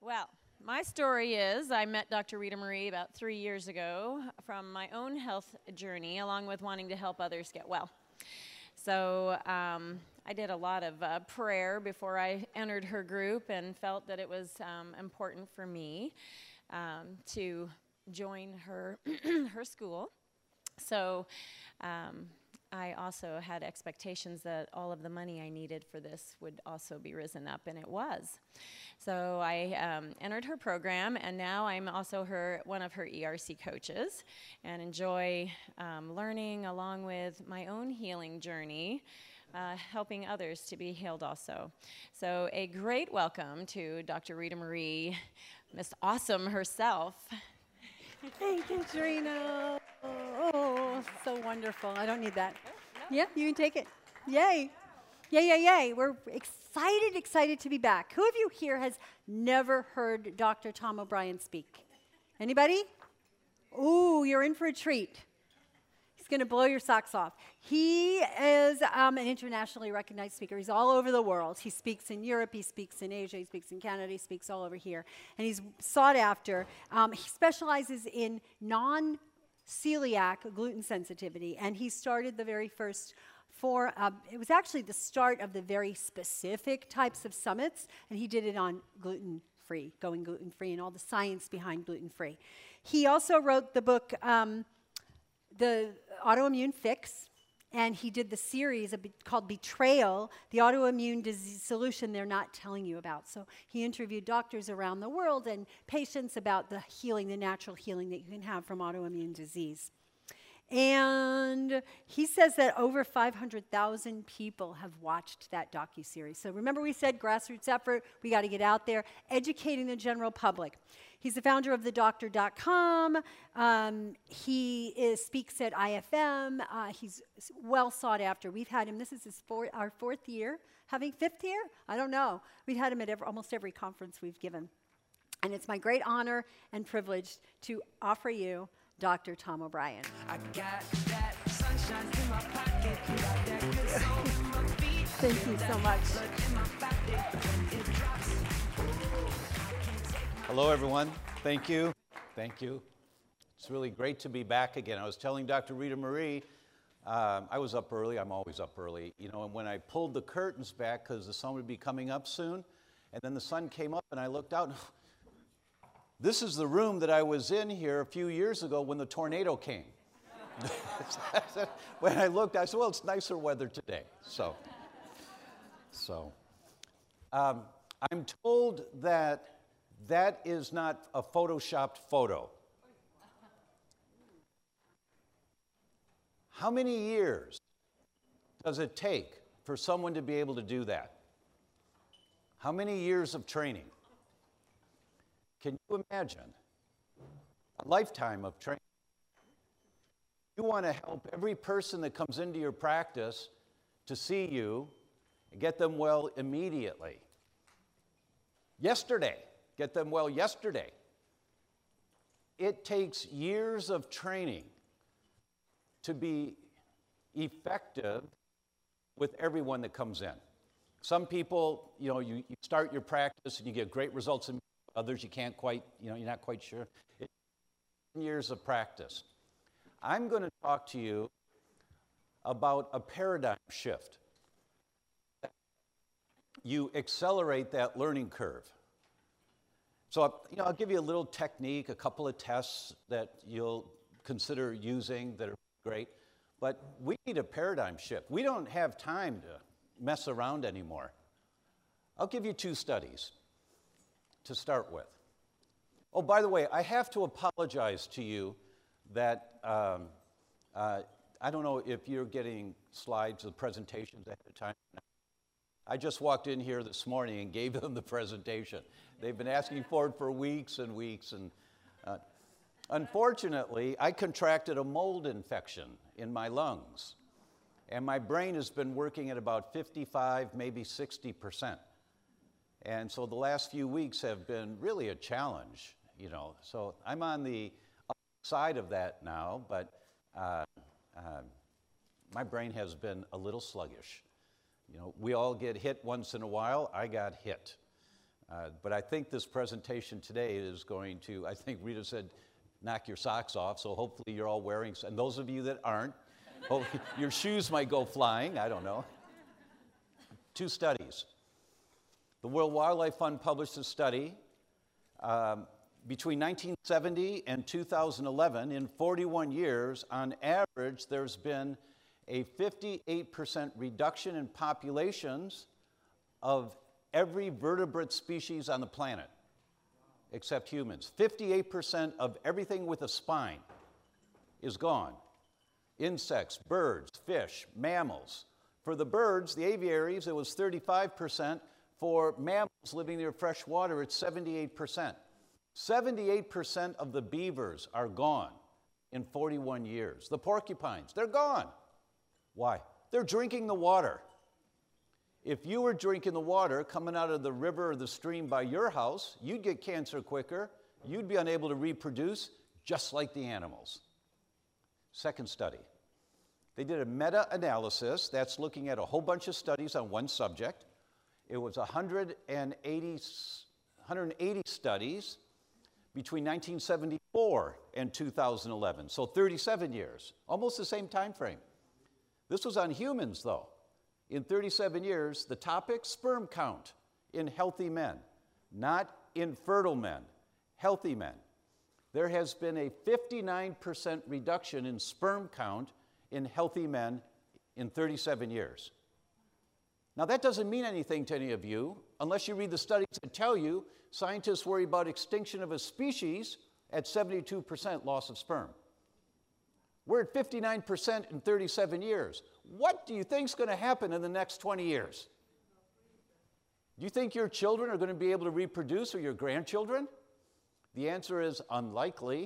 Well, my story is I met Dr. Rita Marie about 3 years ago from my own health journey, along with wanting to help others get well. So I did a lot of prayer before I entered her group and felt that it was important for me to join her, her school. So I also had expectations that all of the money I needed for this would also be risen up, and it was. So I entered her program, and now I'm also one of her ERC coaches, and enjoy learning along with my own healing journey, helping others to be healed also. So a great welcome to Dr. Rita Marie, Miss Awesome herself. Thank you, Trina. Oh, so wonderful. I don't need that. Yeah, you can take it. Yay. Yay, yay, yay. We're excited to be back. Who of you here has never heard Dr. Tom O'Brien speak? Anybody? Ooh, you're in for a treat. He's going to blow your socks off. He is an internationally recognized speaker. He's all over the world. He speaks in Europe, he speaks in Asia, he speaks in Canada, he speaks all over here. And he's sought after. He specializes in non-celiac gluten sensitivity, and he started the very first it was actually the start of the very specific types of summits, and he did it on gluten-free, going gluten-free, and all the science behind gluten-free. He also wrote the book, The Autoimmune Fix, and he did the series called Betrayal, the autoimmune disease solution they're not telling you about. So he interviewed doctors around the world and patients about the healing, the natural healing that you can have from autoimmune disease. And he says that over 500,000 people have watched that docuseries. So remember we said grassroots effort, we got to get out there, educating the general public. He's the founder of thedoctor.com. He speaks at IFM. He's well sought after. We've had him, this is our fourth year, fifth year? I don't know. We've had him at almost every conference we've given. And it's my great honor and privilege to offer you Dr. Tom O'Brien. I got that sunshine in my pocket, got that good soul in my feet. Thank you so much. Hello, everyone. Thank you. Thank you. It's really great to be back again. I was telling Dr. Rita Marie, I was up early. I'm always up early. You know, and when I pulled the curtains back, because the sun would be coming up soon, and then the sun came up, and I looked out, this is the room that I was in here a few years ago when the tornado came. When I looked, I said, well, it's nicer weather today. I'm told that is not a photoshopped photo. How many years does it take for someone to be able to do that? How many years of training? Can you imagine a lifetime of training? You want to help every person that comes into your practice to see you and get them well immediately. Yesterday, get them well yesterday. It takes years of training to be effective with everyone that comes in. Some people, you start your practice and you get great results, and others you can't quite, you're not quite sure. It's years of practice. I'm going to talk to you about a paradigm shift. You accelerate that learning curve. So, I'll give you a little technique, a couple of tests that you'll consider using that are great. But we need a paradigm shift. We don't have time to mess around anymore. I'll give you 2 studies to start with. Oh, by the way, I have to apologize to you that I don't know if you're getting slides of presentations ahead of time. I just walked in here this morning and gave them the presentation. They've been asking for it for weeks and weeks. And unfortunately, I contracted a mold infection in my lungs. And my brain has been working at about 55, maybe 60%. And so the last few weeks have been really a challenge, So I'm on the side of that now, but my brain has been a little sluggish. We all get hit once in a while. I got hit. But I think this presentation today is going to, I think Rita said, knock your socks off, so hopefully you're all wearing, and those of you that aren't, your shoes might go flying, I don't know. 2 studies. The World Wildlife Fund published a study between 1970 and 2011. In 41 years, on average, there's been a 58% reduction in populations of every vertebrate species on the planet, except humans. 58% of everything with a spine is gone. Insects, birds, fish, mammals. For the birds, the aviaries, it was 35%. For mammals living near fresh water, it's 78%. 78% of the beavers are gone in 41 years. The porcupines, they're gone. Why? They're drinking the water. If you were drinking the water coming out of the river or the stream by your house, you'd get cancer quicker. You'd be unable to reproduce just like the animals. Second study. They did a meta-analysis that's looking at a whole bunch of studies on one subject. It was 180 studies between 1974 and 2011, so 37 years, almost the same time frame. This was on humans, though. In 37 years, the topic, sperm count in healthy men, not infertile men, healthy men. There has been a 59% reduction in sperm count in healthy men in 37 years. Now, that doesn't mean anything to any of you unless you read the studies that tell you scientists worry about extinction of a species at 72% loss of sperm. We're at 59% in 37 years. What do you think is going to happen in the next 20 years? Do you think your children are going to be able to reproduce, or your grandchildren? The answer is unlikely.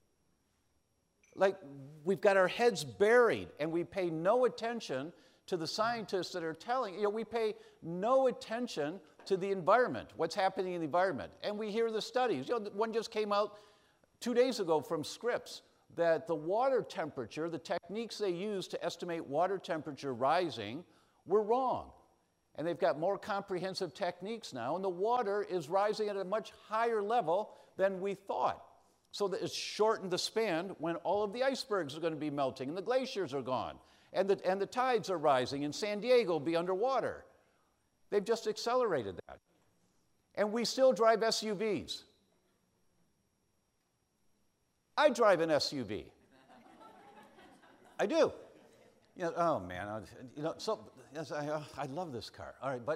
Like, we've got our heads buried, and we pay no attention to the scientists that are telling, we pay no attention to the environment, what's happening in the environment. And we hear the studies. One just came out 2 days ago from Scripps that the water temperature, the techniques they use to estimate water temperature rising were wrong. And they've got more comprehensive techniques now, and the water is rising at a much higher level than we thought. So that it's shortened the span when all of the icebergs are going to be melting and the glaciers are gone. And the tides are rising, and San Diego will be underwater. They've just accelerated that. And we still drive SUVs. I drive an SUV. I do. Oh man, I love this car. All right,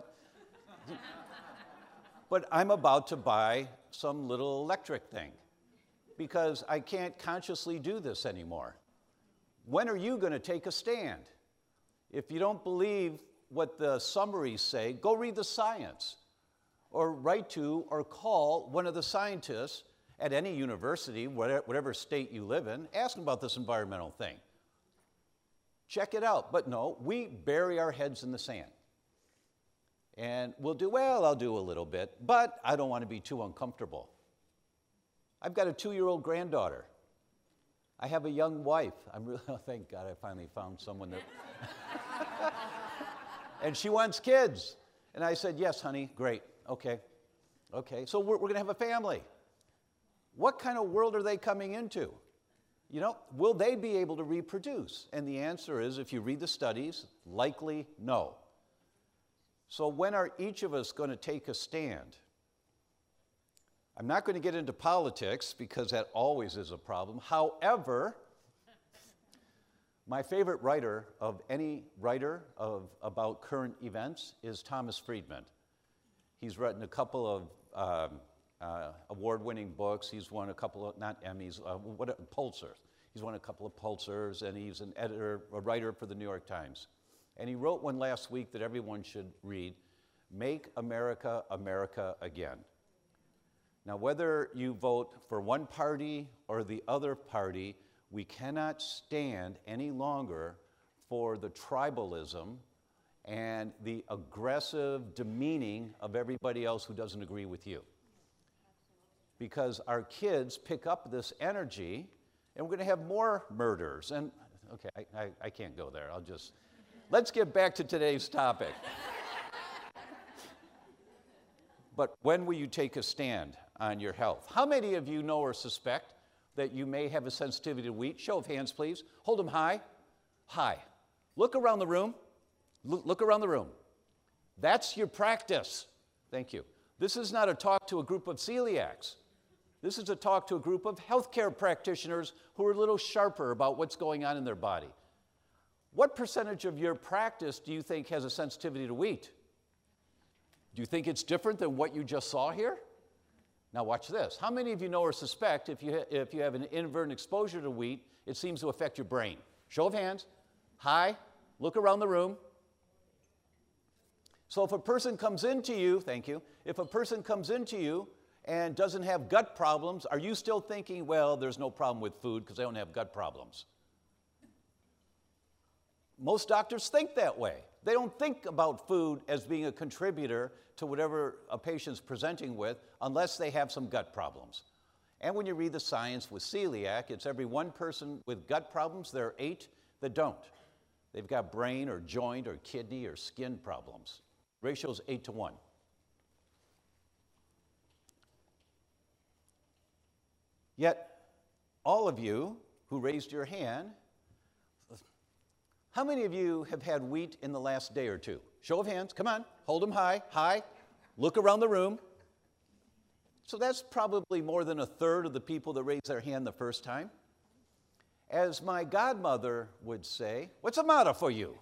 but I'm about to buy some little electric thing because I can't consciously do this anymore. When are you going to take a stand? If you don't believe what the summaries say, go read the science, or write to or call one of the scientists at any university, whatever state you live in. Ask them about this environmental thing. Check it out. But no, we bury our heads in the sand. And we'll do, well, I'll do a little bit, but I don't want to be too uncomfortable. I've got a 2-year-old granddaughter. I have a young wife. Thank God I finally found someone that... And she wants kids. And I said, yes, honey, great, okay. So we're going to have a family. What kind of world are they coming into? Will they be able to reproduce? And the answer is, if you read the studies, likely no. So when are each of us going to take a stand? I'm not going to get into politics because that always is a problem. However, my favorite writer of any writer about current events is Thomas Friedman. He's written a couple of award-winning books. He's won a couple of, not Emmys, Pulitzers. He's won a couple of Pulitzers, and he's an editor, a writer for the New York Times. And he wrote one last week that everyone should read, Make America, America Again. Now, whether you vote for one party or the other party, we cannot stand any longer for the tribalism and the aggressive demeaning of everybody else who doesn't agree with you. Because our kids pick up this energy, and we're going to have more murders. And, okay, I can't go there. Let's get back to today's topic. but when will you take a stand on your health? How many of you know or suspect that you may have a sensitivity to wheat? Show of hands, please. Hold them high. High. Look around the room. Look around the room. That's your practice. Thank you. This is not a talk to a group of celiacs. This is a talk to a group of healthcare practitioners who are a little sharper about what's going on in their body. What percentage of your practice do you think has a sensitivity to wheat? Do you think it's different than what you just saw here? Now watch this. How many of you know or suspect if you have an inadvertent exposure to wheat, it seems to affect your brain? Show of hands. High. Look around the room. So if a person comes into you, thank you, if a person comes into you and doesn't have gut problems, are you still thinking, well, there's no problem with food because they don't have gut problems? Most doctors think that way. They don't think about food as being a contributor to whatever a patient's presenting with unless they have some gut problems. And when you read the science with celiac, it's every one person with gut problems, there are 8 that don't. They've got brain or joint or kidney or skin problems. Ratio is 8 to 1. Yet, all of you who raised your hand, how many of you have had wheat in the last day or two? Show of hands, come on, hold them high, high. Look around the room. So that's probably more than a third of the people that raised their hand the first time. As my godmother would say, what's the matter for you?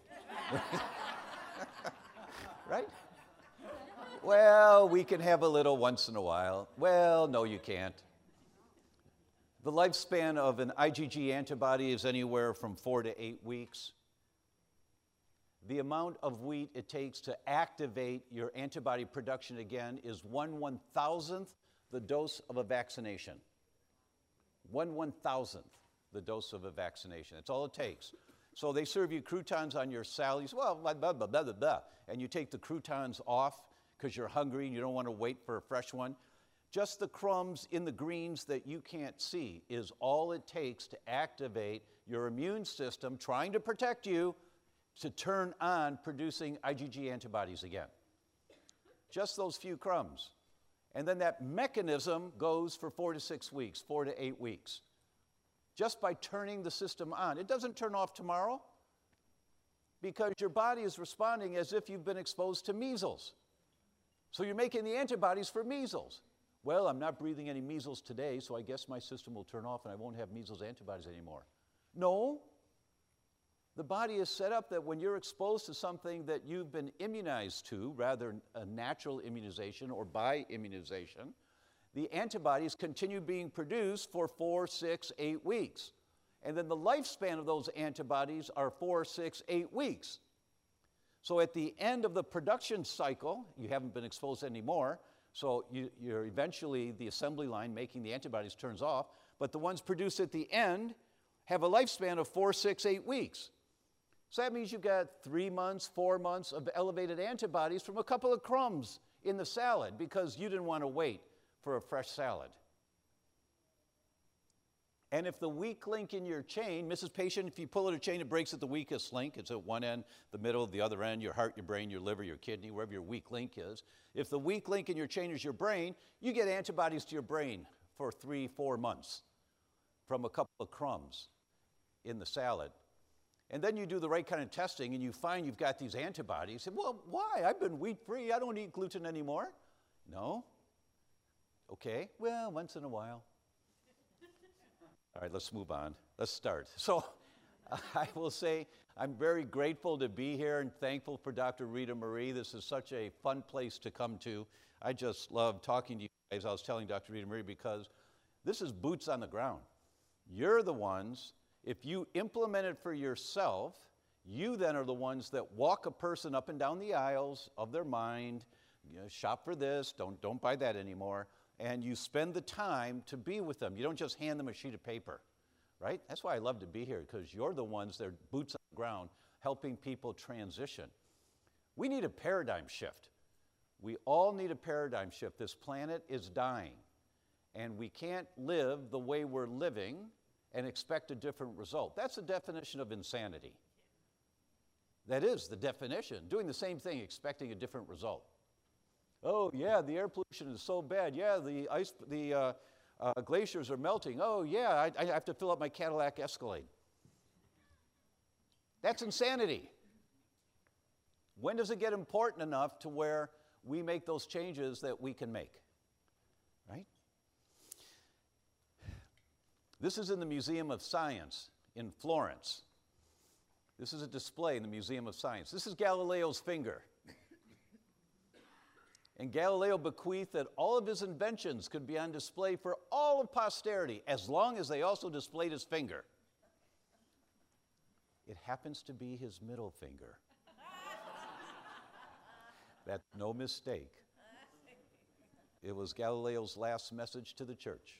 Right? Well, we can have a little once in a while. Well, no, you can't. The lifespan of an IgG antibody is anywhere from 4 to 8 weeks. The amount of wheat it takes to activate your antibody production again is 1/1000th the dose of a vaccination. 1/1000th the dose of a vaccination. That's all it takes. So they serve you croutons on your salad. You say, well, blah, blah, blah, blah, blah, blah. And you take the croutons off because you're hungry and you don't want to wait for a fresh one. Just the crumbs in the greens that you can't see is all it takes to activate your immune system trying to protect you to turn on producing IgG antibodies again. Just those few crumbs. And then that mechanism goes for 4 to 6 weeks, 4 to 8 weeks. Just by turning the system on. It doesn't turn off tomorrow because your body is responding as if you've been exposed to measles. So you're making the antibodies for measles. Well, I'm not breathing any measles today, so I guess my system will turn off and I won't have measles antibodies anymore. No. The body is set up that when you're exposed to something that you've been immunized to, rather a natural immunization or by immunization, the antibodies continue being produced for 4, 6, 8 weeks. And then the lifespan of those antibodies are 4, 6, 8 weeks. So at the end of the production cycle, you haven't been exposed anymore, so you're eventually, the assembly line making the antibodies turns off, but the ones produced at the end have a lifespan of 4, 6, 8 weeks. So that means you've got 3 months, 4 months of elevated antibodies from a couple of crumbs in the salad because you didn't want to wait for a fresh salad. And if the weak link in your chain, Mrs. Patient, if you pull at a chain, it breaks at the weakest link. It's at one end, the middle, the other end, your heart, your brain, your liver, your kidney, wherever your weak link is. If the weak link in your chain is your brain, you get antibodies to your brain for 3, 4 months from a couple of crumbs in the salad. And then you do the right kind of testing and you find you've got these antibodies. You say, well, why? I've been wheat-free. I don't eat gluten anymore. No. Okay, well, once in a while. All right, let's move on. Let's start. So I will say I'm very grateful to be here and thankful for Dr. Rita Marie. This is such a fun place to come to. I just love talking to you guys. I was telling Dr. Rita Marie because this is boots on the ground. You're the ones, if you implement it for yourself, you then are the ones that walk a person up and down the aisles of their mind, shop for this, don't buy that anymore. And you spend the time to be with them. You don't just hand them a sheet of paper, right? That's why I love to be here, because you're the ones that are boots on the ground, helping people transition. We need a paradigm shift. We all need a paradigm shift. This planet is dying, and we can't live the way we're living and expect a different result. That's the definition of insanity. That is the definition, doing the same thing, expecting a different result. Oh, yeah, the air pollution is so bad. Yeah, the glaciers are melting. Oh, yeah, I have to fill up my Cadillac Escalade. That's insanity. When does it get important enough to where we make those changes that we can make? Right? This is in the Museum of Science in Florence. This is a display in the Museum of Science. This is Galileo's finger. And Galileo bequeathed that all of his inventions could be on display for all of posterity, as long as they also displayed his finger. It happens to be his middle finger. That's no mistake. It was Galileo's last message to the church.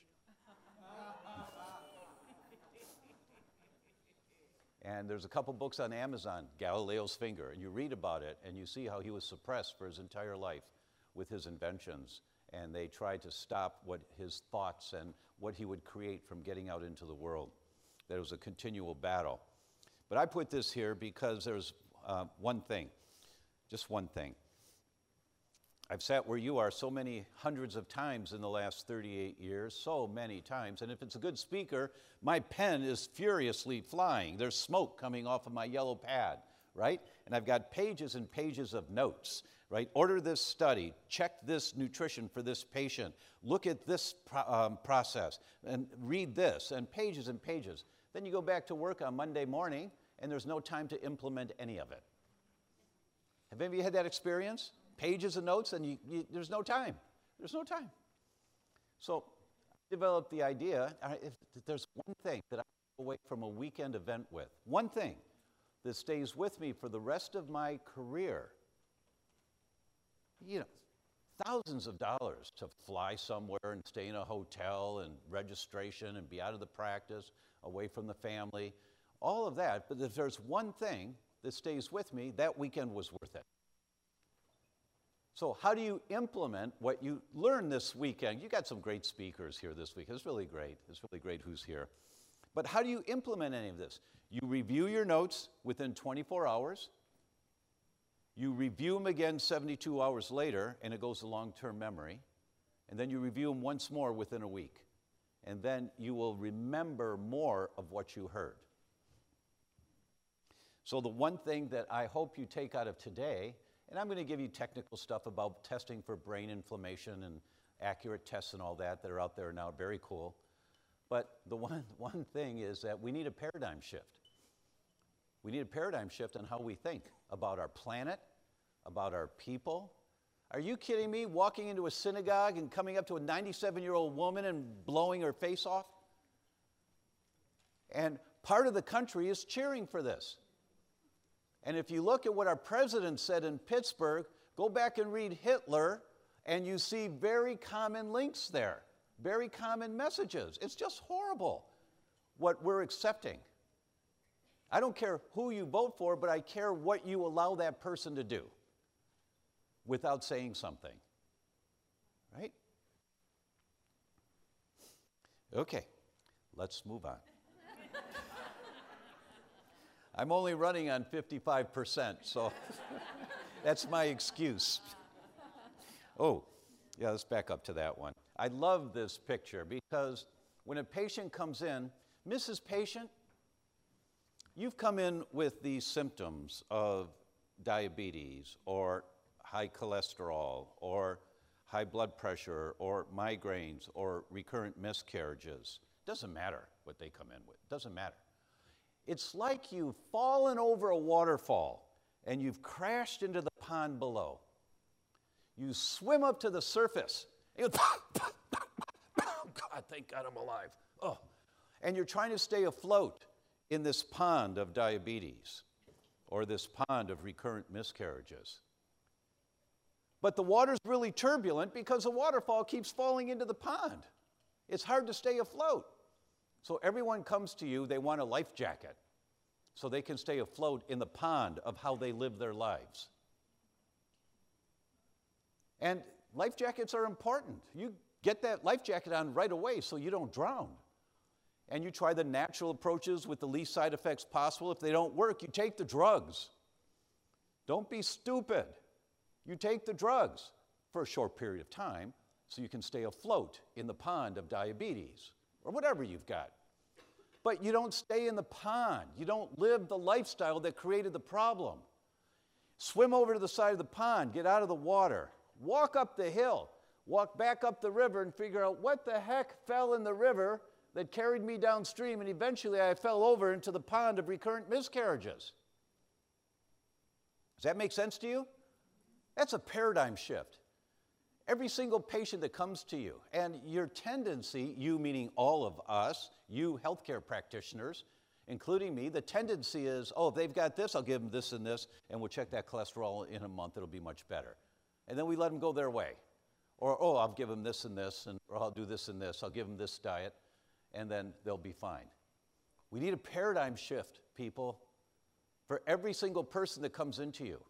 And there's a couple books on Amazon, Galileo's Finger, and you read about it, and you see how he was suppressed for his entire life with his inventions, and they tried to stop what his thoughts and what he would create from getting out into the world. There was a continual battle. But I put this here because there's one thing, just one thing. I've sat where you are so many hundreds of times in the last 38 years, so many times, and if it's a good speaker, my pen is furiously flying. There's smoke coming off of my yellow pad, right? And I've got pages and pages of notes, right? Order this study, check this nutrition for this patient, look at this process, and read this, and pages and pages. Then you go back to work on Monday morning, and there's no time to implement any of it. Have any of you had that experience? Pages of notes, and there's no time. There's no time. So I developed the idea, if there's one thing that I go away from a weekend event with, one thing that stays with me for the rest of my career, thousands of dollars to fly somewhere and stay in a hotel and registration and be out of the practice, away from the family, all of that. But if there's one thing that stays with me, that weekend was worth it. So how do you implement what you learned this weekend? You got some great speakers here this week. It's really great. It's really great who's here. But how do you implement any of this? You review your notes within 24 hours. You review them again 72 hours later, and it goes to long-term memory. And then you review them once more within a week. And then you will remember more of what you heard. So the one thing that I hope you take out of today, and I'm going to give you technical stuff about testing for brain inflammation and accurate tests and all that are out there now, very cool. But the one thing is that we need a paradigm shift. We need a paradigm shift on how we think about our planet, about our people. Are you kidding me? Walking into a synagogue and coming up to a 97-year-old woman and blowing her face off? And part of the country is cheering for this. And if you look at what our president said in Pittsburgh, go back and read Hitler, and you see very common links there, very common messages. It's just horrible what we're accepting. I don't care who you vote for, but I care what you allow that person to do without saying something, right? Okay, let's move on. I'm only running on 55%, so that's my excuse. Oh, yeah, let's back up to that one. I love this picture because when a patient comes in, Mrs. Patient, you've come in with these symptoms of diabetes or high cholesterol or high blood pressure or migraines or recurrent miscarriages. Doesn't matter what they come in with. Doesn't matter. It's like you've fallen over a waterfall and you've crashed into the pond below. You swim up to the surface. And God, thank God I'm alive. Oh. And you're trying to stay afloat in this pond of diabetes or this pond of recurrent miscarriages. But the water's really turbulent because the waterfall keeps falling into the pond. It's hard to stay afloat. So everyone comes to you, they want a life jacket so they can stay afloat in the pond of how they live their lives. And life jackets are important. You get that life jacket on right away so you don't drown. And you try the natural approaches with the least side effects possible. If they don't work, you take the drugs. Don't be stupid. You take the drugs. for a short period of time so you can stay afloat in the pond of diabetes or whatever you've got. But you don't stay in the pond. You don't live the lifestyle that created the problem. Swim over to the side of the pond, get out of the water, walk up the hill, walk back up the river and figure out what the heck fell in the river that carried me downstream, and eventually I fell over into the pond of recurrent miscarriages. Does that make sense to you? That's a paradigm shift. Every single patient that comes to you, and your tendency, you meaning all of us, you healthcare practitioners, including me, the tendency is, oh, if they've got this, I'll give them this and this, and we'll check that cholesterol in a month, it'll be much better. And then we let them go their way. Or, oh, I'll give them this and this, or I'll do this and this, I'll give them this diet, and then they'll be fine. We need a paradigm shift, people, for every single person that comes into you.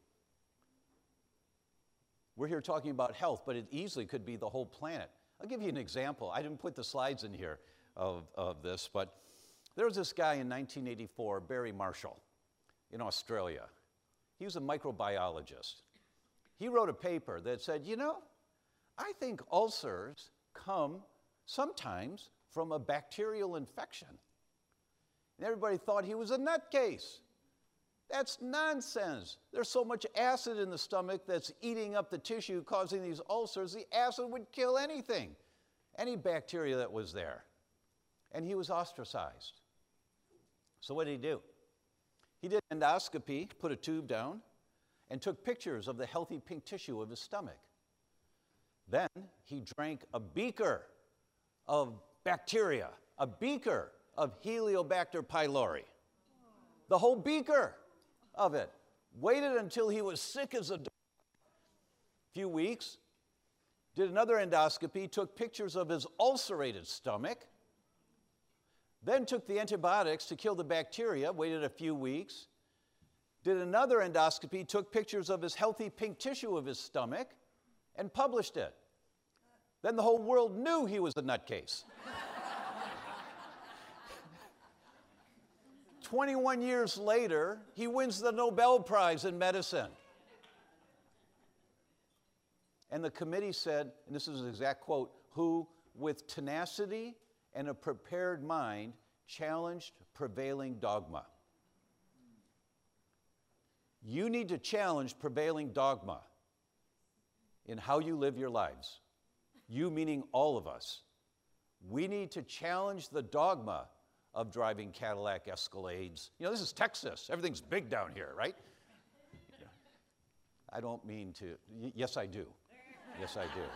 We're here talking about health, but it easily could be the whole planet. I'll give you an example. I didn't put the slides in here of this, but there was this guy in 1984, Barry Marshall, in Australia. He was a microbiologist. He wrote a paper that said, you know, I think ulcers come sometimes from a bacterial infection. And everybody thought he was a nutcase. That's nonsense. There's so much acid in the stomach that's eating up the tissue, causing these ulcers. The acid would kill anything, any bacteria that was there. And he was ostracized. So what did he do? He did endoscopy, put a tube down, and took pictures of the healthy pink tissue of his stomach. Then he drank a beaker of bacteria, a beaker of Heliobacter pylori. The whole beaker of it. Waited until he was sick as a dog. Few weeks. Did another endoscopy, took pictures of his ulcerated stomach. Then took the antibiotics to kill the bacteria, waited a few weeks. Did another endoscopy, took pictures of his healthy pink tissue of his stomach, and published it. Then the whole world knew he was a nutcase. 21 years later, he wins the Nobel Prize in medicine. And the committee said, and this is an exact quote, who with tenacity and a prepared mind challenged prevailing dogma. You need to challenge prevailing dogma in how you live your lives. You meaning all of us. We need to challenge the dogma of driving Cadillac Escalades. You know, this is Texas. Everything's big down here, right? I don't mean to. Yes, I do. Yes, I do.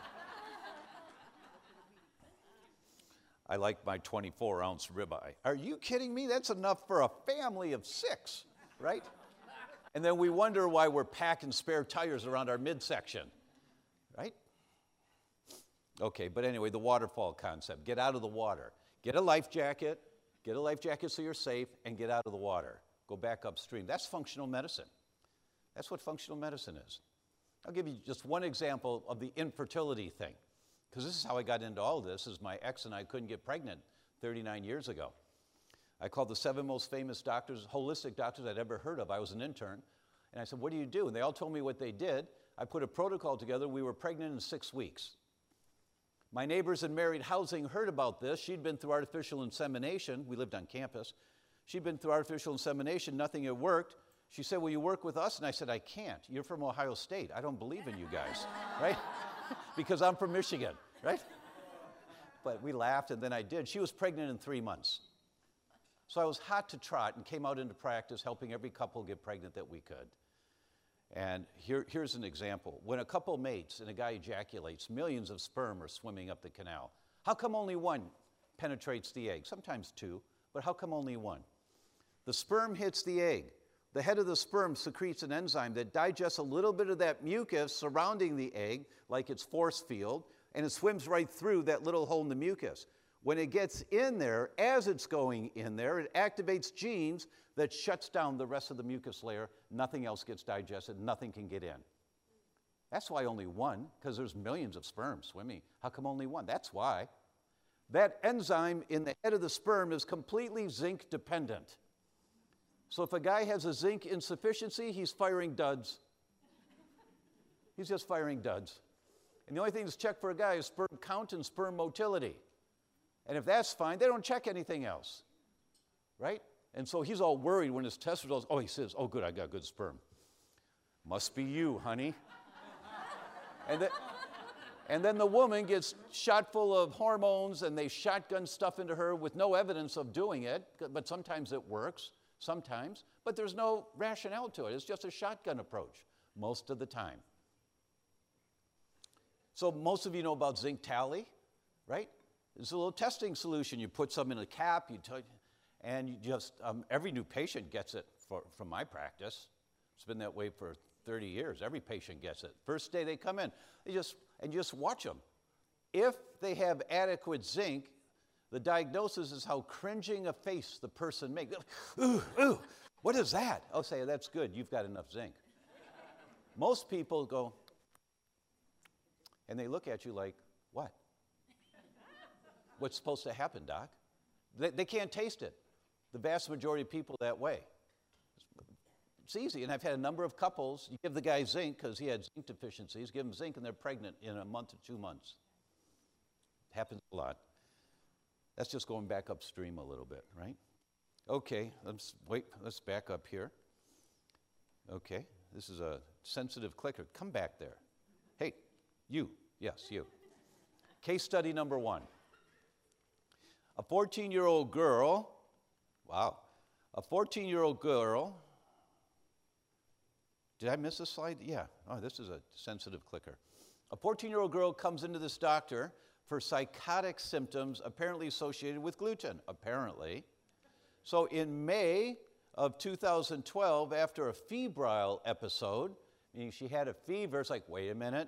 I like my 24-ounce ribeye. Are you kidding me? That's enough for a family of 6, right? And then we wonder why we're packing spare tires around our midsection, right? Okay, but anyway, the waterfall concept. Get out of the water. Get a life jacket. Get a life jacket so you're safe, and get out of the water. Go back upstream. That's functional medicine. That's what functional medicine is. I'll give you just one example of the infertility thing, because this is how I got into all of this, is my ex and I couldn't get pregnant 39 years ago. I called the 7 most famous doctors, holistic doctors I'd ever heard of. I was an intern, and I said, what do you do? And they all told me what they did. I put a protocol together. We were pregnant in 6 weeks. My neighbors in Married Housing heard about this. She'd been through artificial insemination. We lived on campus. She'd been through artificial insemination. Nothing had worked. She said, will you work with us? And I said, I can't. You're from Ohio State. I don't believe in you guys, right? Because I'm from Michigan, right? But we laughed, and then I did. She was pregnant in 3 months. So I was hot to trot and came out into practice helping every couple get pregnant that we could. And here's an example. When a couple mates and a guy ejaculates, millions of sperm are swimming up the canal. How come only one penetrates the egg? Sometimes 2, but how come only one? The sperm hits the egg. The head of the sperm secretes an enzyme that digests a little bit of that mucus surrounding the egg, like its force field, and it swims right through that little hole in the mucus. When it gets in there, as it's going in there, it activates genes that shuts down the rest of the mucus layer. Nothing else gets digested. Nothing can get in. That's why only one, because there's millions of sperm swimming. How come only one? That's why. That enzyme in the head of the sperm is completely zinc dependent. So if a guy has a zinc insufficiency, he's firing duds. He's just firing duds. And the only thing that's checked for a guy is sperm count and sperm motility. And if that's fine, they don't check anything else, right? And so he's all worried when his test results, he says, oh, good, I got good sperm. Must be you, honey. And then the woman gets shot full of hormones, and they shotgun stuff into her with no evidence of doing it, but sometimes it works, sometimes. But there's no rationale to it. It's just a shotgun approach most of the time. So most of you know about zinc tally, right? It's a little testing solution. You put some in a cap, and you just, every new patient gets it from my practice. It's been that way for 30 years. Every patient gets it. First day they come in, you just watch them. If they have adequate zinc, the diagnosis is how cringing a face the person makes. Ooh, ooh, what is that? I'll say, that's good, you've got enough zinc. Most people go, and they look at you like, what? What's supposed to happen, doc? They can't taste it. The vast majority of people that way. It's easy, and I've had a number of couples, you give the guy zinc because he had zinc deficiencies, give him zinc and they're pregnant in a month or 2 months. It happens a lot. That's just going back upstream a little bit, right? Okay, let's back up here. Okay, this is a sensitive clicker. Come back there. Hey, you, yes, you. Case study number 1. A 14-year-old girl, wow, a 14-year-old girl, did I miss a slide? Yeah, this is a sensitive clicker. A 14-year-old girl comes into this doctor for psychotic symptoms apparently associated with gluten, apparently. So in May of 2012, after a febrile episode, meaning she had a fever, it's like, wait a minute,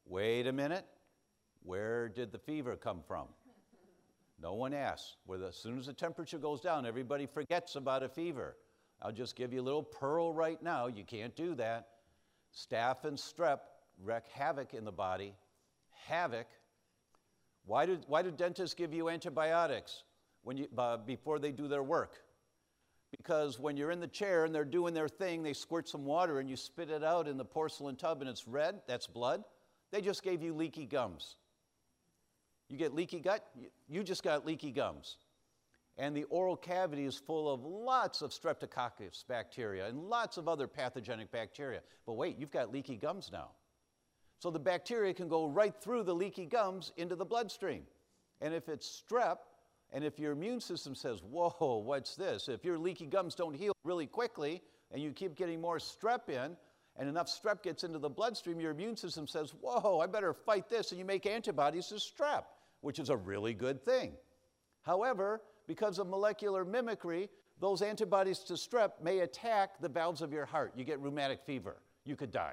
where did the fever come from? No one asks. As soon as the temperature goes down, everybody forgets about a fever. I'll just give you a little pearl right now. You can't do that. Staph and strep wreak havoc in the body. Havoc. Why do dentists give you antibiotics before they do their work? Because when you're in the chair and they're doing their thing, they squirt some water and you spit it out in the porcelain tub and it's red, that's blood. They just gave you leaky gums. You get leaky gut, you just got leaky gums. And the oral cavity is full of lots of streptococcus bacteria and lots of other pathogenic bacteria. But wait, you've got leaky gums now. So the bacteria can go right through the leaky gums into the bloodstream. And if it's strep, and if your immune system says, whoa, what's this? If your leaky gums don't heal really quickly, and you keep getting more strep in, and enough strep gets into the bloodstream, your immune system says, whoa, I better fight this, and you make antibodies to strep, which is a really good thing. However, because of molecular mimicry, those antibodies to strep may attack the valves of your heart. You get rheumatic fever. You could die.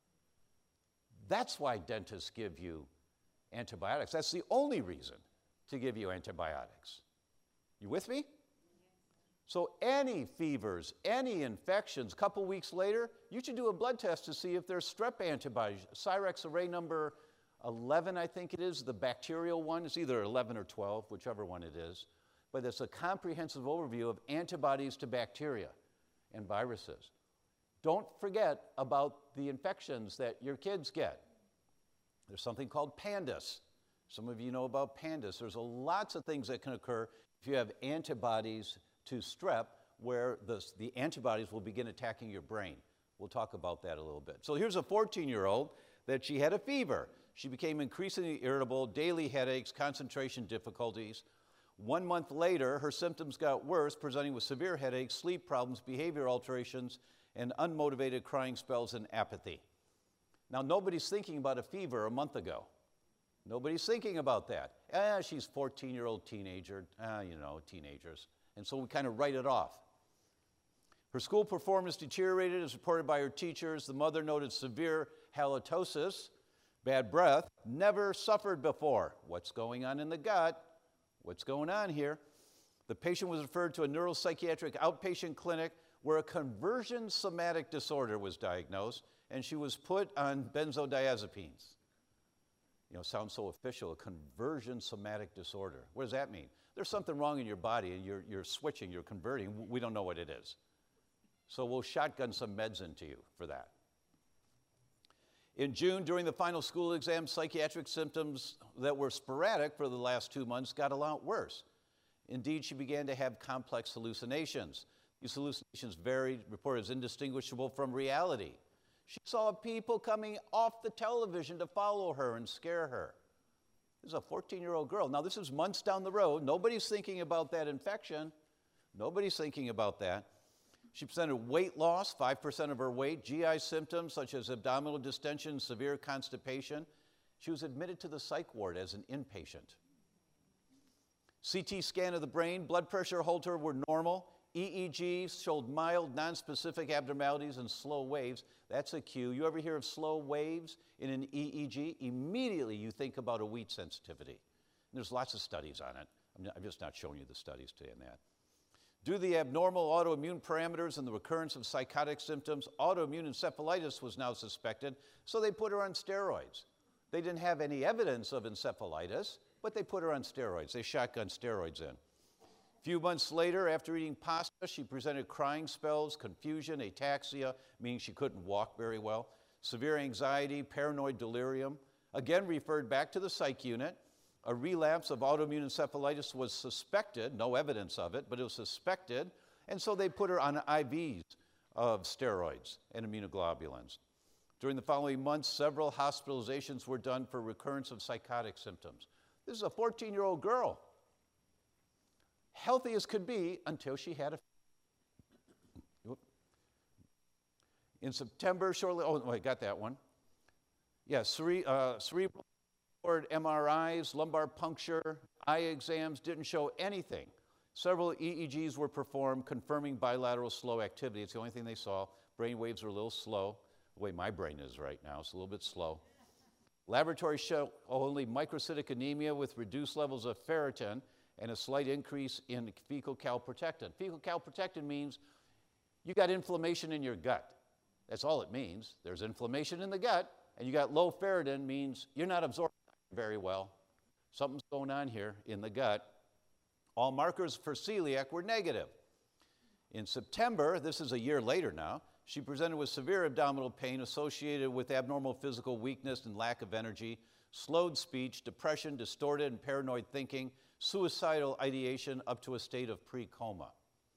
That's why dentists give you antibiotics. That's the only reason to give you antibiotics. You with me? So any fevers, any infections, a couple weeks later, you should do a blood test to see if there's strep antibodies. Cyrex array number 11, I think it is, the bacterial one. It's either 11 or 12, whichever one it is. But it's a comprehensive overview of antibodies to bacteria and viruses. Don't forget about the infections that your kids get. There's something called PANDAS. Some of you know about PANDAS. There's lots of things that can occur if you have antibodies to strep, where the antibodies will begin attacking your brain. We'll talk about that a little bit. So here's a 14-year-old that she had a fever. She became increasingly irritable, daily headaches, concentration difficulties. 1 month later, her symptoms got worse, presenting with severe headaches, sleep problems, behavior alterations, and unmotivated crying spells and apathy. Now, nobody's thinking about a fever a month ago. Nobody's thinking about that. She's a 14-year-old teenager. Teenagers. And so we kind of write it off. Her school performance deteriorated as reported by her teachers. The mother noted severe halitosis, bad breath, never suffered before. What's going on in the gut? What's going on here? The patient was referred to a neuropsychiatric outpatient clinic where a conversion somatic disorder was diagnosed, and she was put on benzodiazepines. Sounds so official, a conversion somatic disorder. What does that mean? There's something wrong in your body, and you're switching, you're converting. We don't know what it is. So we'll shotgun some meds into you for that. In June, during the final school exam, psychiatric symptoms that were sporadic for the last 2 months got a lot worse. Indeed, she began to have complex hallucinations. These hallucinations varied, reported as indistinguishable from reality. She saw people coming off the television to follow her and scare her. This is a 14-year-old girl. Now, this is months down the road. Nobody's thinking about that infection. Nobody's thinking about that. She presented weight loss, 5% of her weight, GI symptoms such as abdominal distension, severe constipation. She was admitted to the psych ward as an inpatient. CT scan of the brain, blood pressure, Holter were normal. EEG showed mild, nonspecific abnormalities and slow waves. That's a cue. You ever hear of slow waves in an EEG? Immediately you think about a wheat sensitivity. And there's lots of studies on it. I'm just not showing you the studies today on that. Due to the abnormal autoimmune parameters and the recurrence of psychotic symptoms, autoimmune encephalitis was now suspected, so they put her on steroids. They didn't have any evidence of encephalitis, but they put her on steroids. They shotgun steroids in. A few months later, after eating pasta, she presented crying spells, confusion, ataxia, meaning she couldn't walk very well, severe anxiety, paranoid delirium, again referred back to the psych unit. A relapse of autoimmune encephalitis was suspected, no evidence of it, but it was suspected, and so they put her on IVs of steroids and immunoglobulins. During the following months, several hospitalizations were done for recurrence of psychotic symptoms. This is a 14-year-old girl, healthy as could be until she had a... In September, shortly, oh, I got that one. Yeah, cerebral MRIs, lumbar puncture, eye exams didn't show anything. Several EEGs were performed confirming bilateral slow activity. It's the only thing they saw. Brain waves were a little slow. The way my brain is right now, it's a little bit slow. Laboratories show only microcytic anemia with reduced levels of ferritin and a slight increase in fecal calprotectin. Fecal calprotectin means you got inflammation in your gut. That's all it means. There's inflammation in the gut, and you got low ferritin means you're not absorbing very well. Something's going on here in the gut. All markers for celiac were negative. In September, this is a year later now, she presented with severe abdominal pain associated with abnormal physical weakness and lack of energy, slowed speech, depression, distorted and paranoid thinking, suicidal ideation up to a state of pre-coma.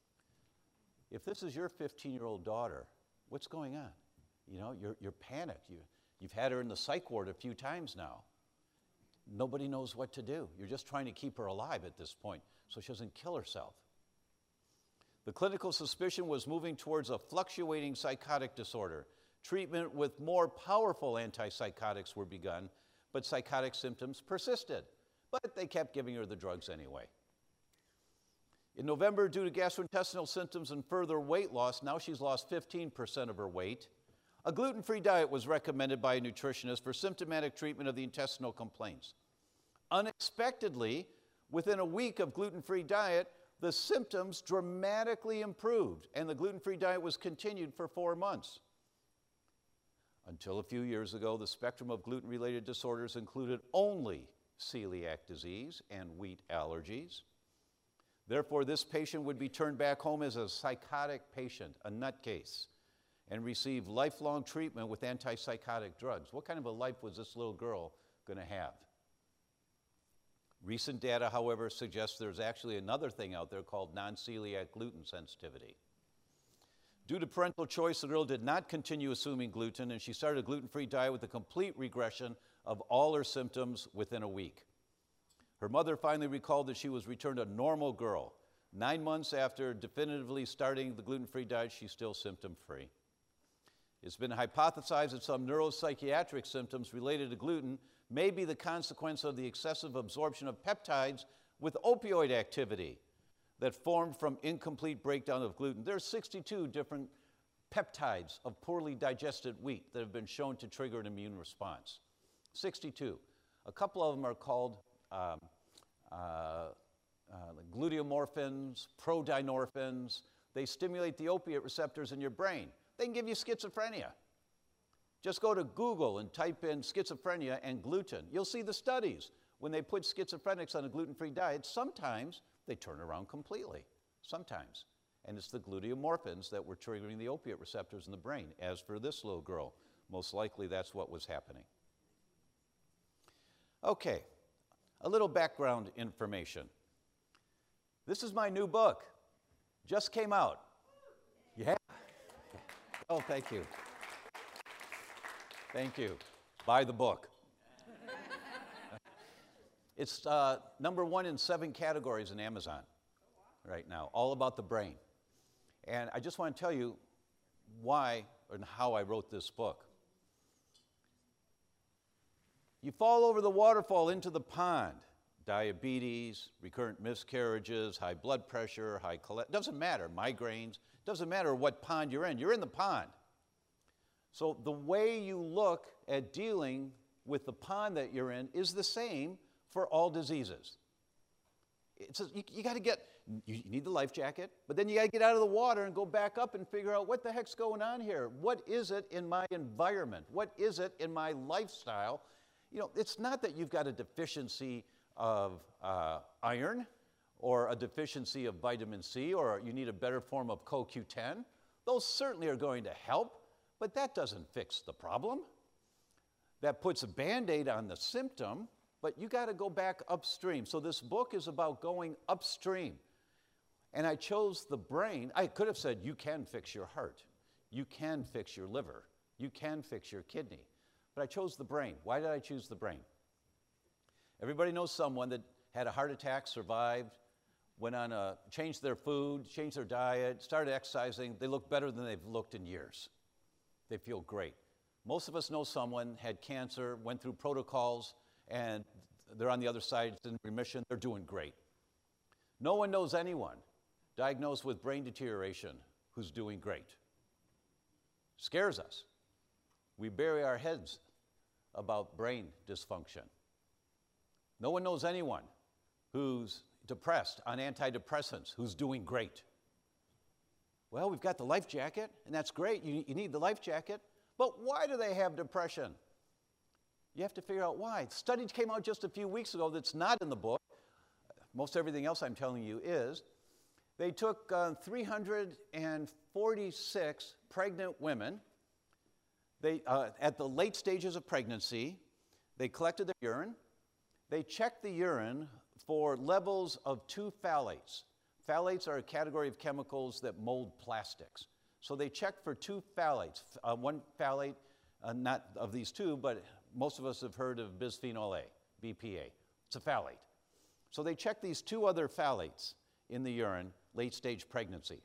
If this is your 15-year-old daughter, what's going on? You know, you're panicked. You've had her in the psych ward a few times now. Nobody knows what to do. You're just trying to keep her alive at this point so she doesn't kill herself. The clinical suspicion was moving towards a fluctuating psychotic disorder. Treatment with more powerful antipsychotics were begun, but psychotic symptoms persisted. But they kept giving her the drugs anyway. In November, due to gastrointestinal symptoms and further weight loss, now she's lost 15% of her weight. A gluten-free diet was recommended by a nutritionist for symptomatic treatment of the intestinal complaints. Unexpectedly, within a week of gluten-free diet, the symptoms dramatically improved, and the gluten-free diet was continued for 4 months. Until a few years ago, the spectrum of gluten-related disorders included only celiac disease and wheat allergies. Therefore, this patient would be turned back home as a psychotic patient, a nutcase, and receive lifelong treatment with antipsychotic drugs. What kind of a life was this little girl going to have? Recent data, however, suggests there's actually another thing out there called non-celiac gluten sensitivity. Due to parental choice, the girl did not continue assuming gluten, and she started a gluten-free diet with a complete regression of all her symptoms within a week. Her mother finally recalled that she was returned a normal girl. 9 months after definitively starting the gluten-free diet, she's still symptom-free. It's been hypothesized that some neuropsychiatric symptoms related to gluten may be the consequence of the excessive absorption of peptides with opioid activity that formed from incomplete breakdown of gluten. There are 62 different peptides of poorly digested wheat that have been shown to trigger an immune response. 62. A couple of them are called gluteomorphins, prodynorphins. They stimulate the opiate receptors in your brain. They can give you schizophrenia. Just go to Google and type in schizophrenia and gluten. You'll see the studies. When they put schizophrenics on a gluten-free diet, sometimes they turn around completely. Sometimes. And it's the gluteomorphins that were triggering the opiate receptors in the brain, as for this little girl. Most likely that's what was happening. Okay, a little background information. This is my new book. Just came out. Yeah. Oh, thank you. Thank you. Buy the book. It's #1 in 7 categories in Amazon right now, all about the brain. And I just want to tell you why and how I wrote this book. You fall over the waterfall into the pond. Diabetes, recurrent miscarriages, high blood pressure, high cholesterol, doesn't matter, migraines, doesn't matter what pond you're in the pond. So the way you look at dealing with the pond that you're in is the same for all diseases. You got to you need the life jacket, but then you got to get out of the water and go back up and figure out what the heck's going on here. What is it in my environment? What is it in my lifestyle? You know, it's not that you've got a deficiency of iron or a deficiency of vitamin C or you need a better form of CoQ10. Those certainly are going to help, but that doesn't fix the problem. That puts a Band-Aid on the symptom, but you got to go back upstream. So this book is about going upstream. And I chose the brain. I could have said, you can fix your heart. You can fix your liver. You can fix your kidney. But I chose the brain. Why did I choose the brain? Everybody knows someone that had a heart attack, survived, went on changed their food, changed their diet, started exercising. They look better than they've looked in years. They feel great. Most of us know someone had cancer, went through protocols, and they're on the other side, it's in remission, they're doing great. No one knows anyone diagnosed with brain deterioration who's doing great. Scares us. We bury our heads about brain dysfunction. No one knows anyone who's depressed on antidepressants who's doing great. Well, we've got the life jacket, and that's great. You need the life jacket. But why do they have depression? You have to figure out why. Studies came out just a few weeks ago that's not in the book. Most everything else I'm telling you is. They took 346 pregnant women. At the late stages of pregnancy, they collected their urine. They checked the urine for levels of 2 phthalates. Phthalates are a category of chemicals that mold plastics. So they checked for 2 phthalates. One phthalate, not of these 2, but most of us have heard of bisphenol A, BPA. It's a phthalate. So they checked these 2 other phthalates in the urine, late-stage pregnancy.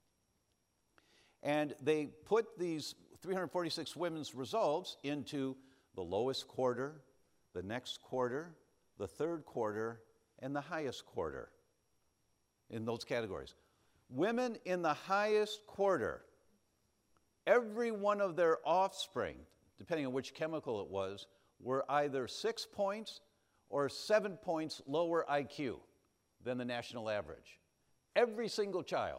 And they put these 346 women's results into the lowest quarter, the next quarter, the third quarter, and the highest quarter in those categories. Women in the highest quarter, every one of their offspring, depending on which chemical it was, were either 6 points or 7 points lower IQ than the national average. Every single child.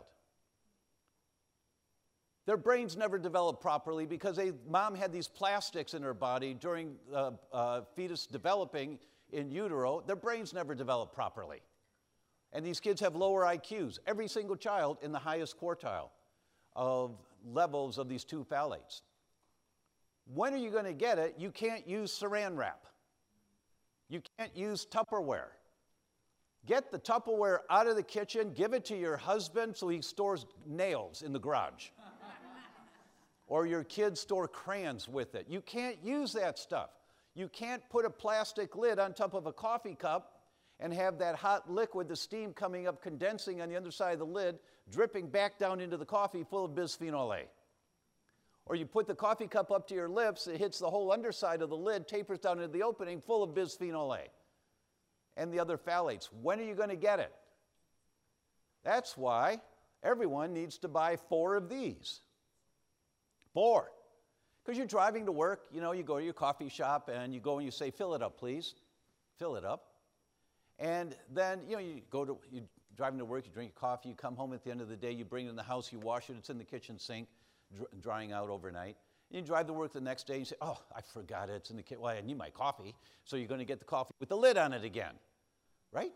Their brains never developed properly because mom had these plastics in her body during fetus developing in utero. Their brains never developed properly. And these kids have lower IQs. Every single child in the highest quartile of levels of these 2 phthalates. When are you going to get it? You can't use saran wrap. You can't use Tupperware. Get the Tupperware out of the kitchen, give it to your husband so he stores nails in the garage. Or your kids store crayons with it. You can't use that stuff. You can't put a plastic lid on top of a coffee cup and have that hot liquid, the steam coming up, condensing on the underside of the lid, dripping back down into the coffee full of bisphenol A. Or you put the coffee cup up to your lips, it hits the whole underside of the lid, tapers down into the opening, full of bisphenol A. And the other phthalates. When are you going to get it? That's why everyone needs to buy 4 of these. 4. Because you're driving to work, you go to your coffee shop and you go and you say, fill it up, please. Fill it up. And then, you're driving to work, you drink your coffee, you come home at the end of the day, you bring it in the house, you wash it, it's in the kitchen sink, drying out overnight. And you drive to work the next day and you say, oh, I forgot it, it's in the kitchen. Well, I need my coffee. So you're going to get the coffee with the lid on it again, right?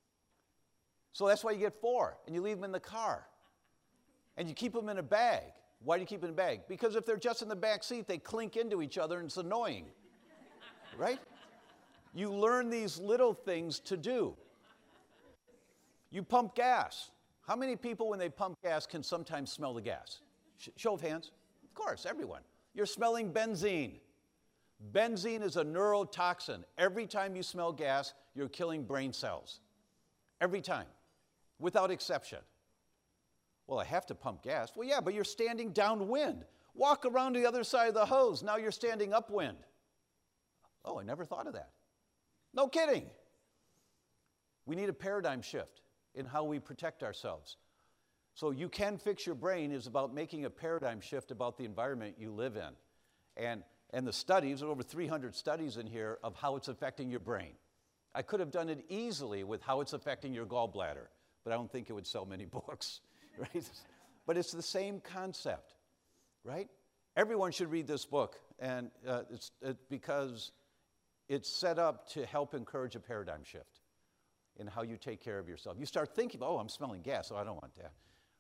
So that's why you get 4, and you leave them in the car. And you keep them in a bag. Why do you keep it in a bag? Because if they're just in the back seat, they clink into each other and it's annoying, right? You learn these little things to do. You pump gas. How many people, when they pump gas, can sometimes smell the gas? Show of hands. Of course, everyone. You're smelling benzene. Benzene is a neurotoxin. Every time you smell gas, you're killing brain cells. Every time, without exception. Well, I have to pump gas. Well, yeah, but you're standing downwind. Walk around to the other side of the hose. Now you're standing upwind. Oh, I never thought of that. No kidding. We need a paradigm shift in how we protect ourselves. So You Can Fix Your Brain is about making a paradigm shift about the environment you live in. And the studies, over 300 studies in here of how it's affecting your brain. I could have done it easily with how it's affecting your gallbladder, but I don't think it would sell many books, right? But it's the same concept, right? Everyone should read this book, and because it's set up to help encourage a paradigm shift in how you take care of yourself. You start thinking, oh, I'm smelling gas, so I don't want that.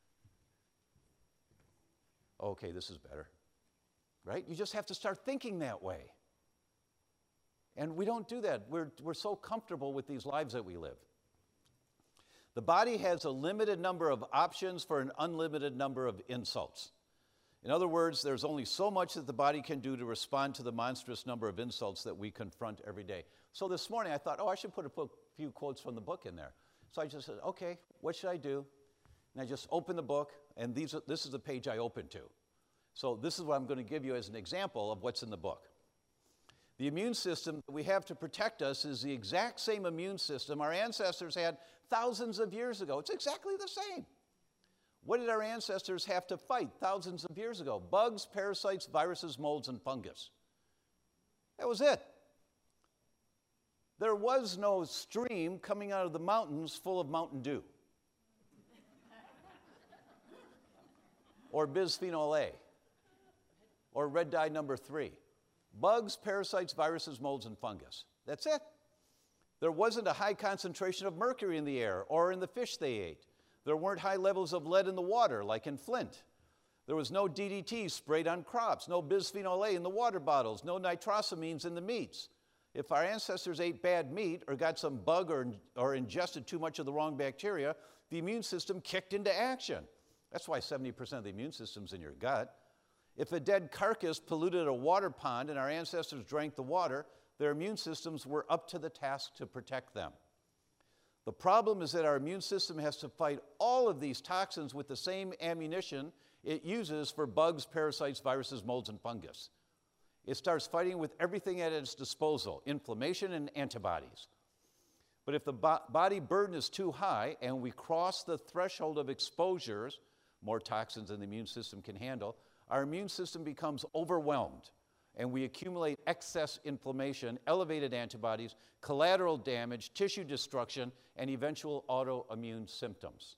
Okay, this is better, right? You just have to start thinking that way. And we don't do that. We're so comfortable with these lives that we live. The body has a limited number of options for an unlimited number of insults. In other words, there's only so much that the body can do to respond to the monstrous number of insults that we confront every day. So this morning I thought, I should put a few quotes from the book in there. So I just said, okay, what should I do? And I just opened the book, and this is the page I opened to. So this is what I'm going to give you as an example of what's in the book. The immune system that we have to protect us is the exact same immune system our ancestors had thousands of years ago. It's exactly the same. What did our ancestors have to fight thousands of years ago? Bugs, parasites, viruses, molds, and fungus. That was it. There was no stream coming out of the mountains full of Mountain Dew or bisphenol A or red dye number 3. Bugs, parasites, viruses, molds, and fungus. That's it. There wasn't a high concentration of mercury in the air or in the fish they ate. There weren't high levels of lead in the water like in Flint. There was no DDT sprayed on crops, no bisphenol A in the water bottles, no nitrosamines in the meats. If our ancestors ate bad meat or got some bug or ingested too much of the wrong bacteria, the immune system kicked into action. That's why 70% of the immune system's in your gut. If a dead carcass polluted a water pond and our ancestors drank the water, their immune systems were up to the task to protect them. The problem is that our immune system has to fight all of these toxins with the same ammunition it uses for bugs, parasites, viruses, molds, and fungus. It starts fighting with everything at its disposal, inflammation and antibodies. But if the body burden is too high and we cross the threshold of exposures, more toxins than the immune system can handle, our immune system becomes overwhelmed, and we accumulate excess inflammation, elevated antibodies, collateral damage, tissue destruction, and eventual autoimmune symptoms.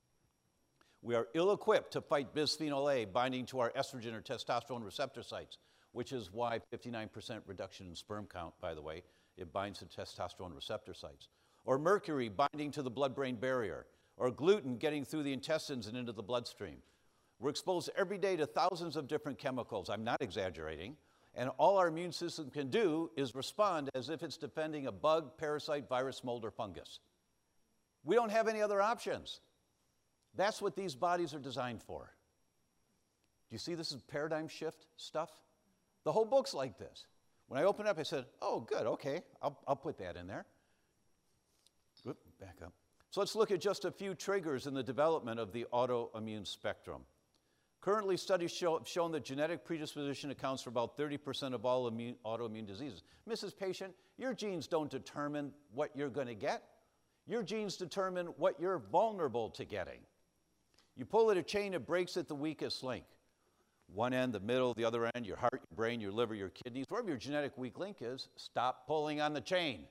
We are ill-equipped to fight bisphenol A binding to our estrogen or testosterone receptor sites, which is why 59% reduction in sperm count, by the way, it binds to testosterone receptor sites. Or mercury binding to the blood-brain barrier, or gluten getting through the intestines and into the bloodstream. We're exposed every day to thousands of different chemicals. I'm not exaggerating. And all our immune system can do is respond as if it's defending a bug, parasite, virus, mold, or fungus. We don't have any other options. That's what these bodies are designed for. Do you see this is paradigm shift stuff? The whole book's like this. When I opened up, I said, oh, good, okay, I'll put that in there. Oop, back up. So let's look at just a few triggers in the development of the autoimmune spectrum. Currently, studies have shown that genetic predisposition accounts for about 30% of all autoimmune diseases. Mrs. Patient, your genes don't determine what you're going to get. Your genes determine what you're vulnerable to getting. You pull at a chain, it breaks at the weakest link. One end, the middle, the other end, your heart, your brain, your liver, your kidneys, wherever your genetic weak link is, stop pulling on the chain.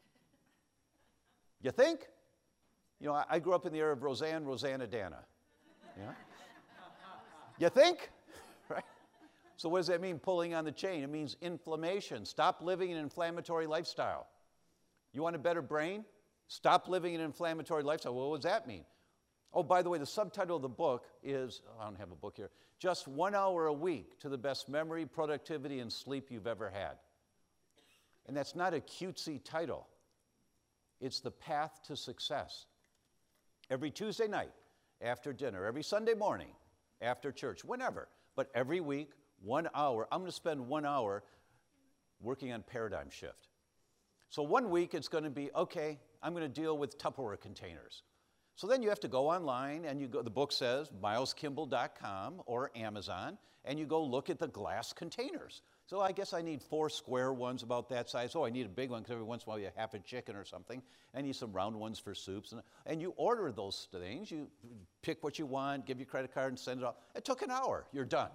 You think? You know, I grew up in the era of Rosanna Dana. Yeah? You think? Right? So what does that mean, pulling on the chain? It means inflammation. Stop living an inflammatory lifestyle. You want a better brain? Stop living an inflammatory lifestyle. Well, what does that mean? Oh, by the way, the subtitle of the book is, I don't have a book here, Just 1 Hour a Week to the Best Memory, Productivity, and Sleep You've Ever Had. And that's not a cutesy title. It's the path to success. Every Tuesday night after dinner, every Sunday morning after church, whenever, but every week, 1 hour, I'm going to spend 1 hour working on paradigm shift. So 1 week it's going to be, okay, I'm going to deal with Tupperware containers. So then you have to go online and you go, the book says mileskimball.com or Amazon, and you go look at the glass containers. So I guess I need 4 square ones about that size. Oh, I need a big one because every once in a while you have half a chicken or something. I need some round ones for soups. And you order those things. You pick what you want, give your credit card, and send it off. It took an hour. You're done.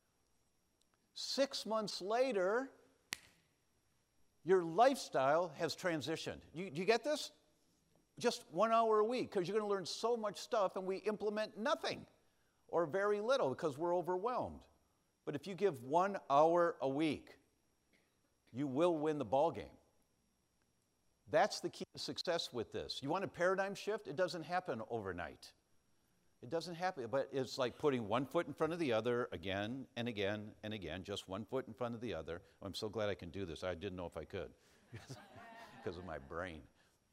6 months later, your lifestyle has transitioned. Do you get this? Just 1 hour a week, because you're going to learn so much stuff and we implement nothing or very little because we're overwhelmed. But if you give 1 hour a week, you will win the ball game. That's the key to success with this. You want a paradigm shift? It doesn't happen overnight. It doesn't happen, but it's like putting one foot in front of the other again and again and again, just one foot in front of the other. I'm so glad I can do this. I didn't know if I could because of my brain.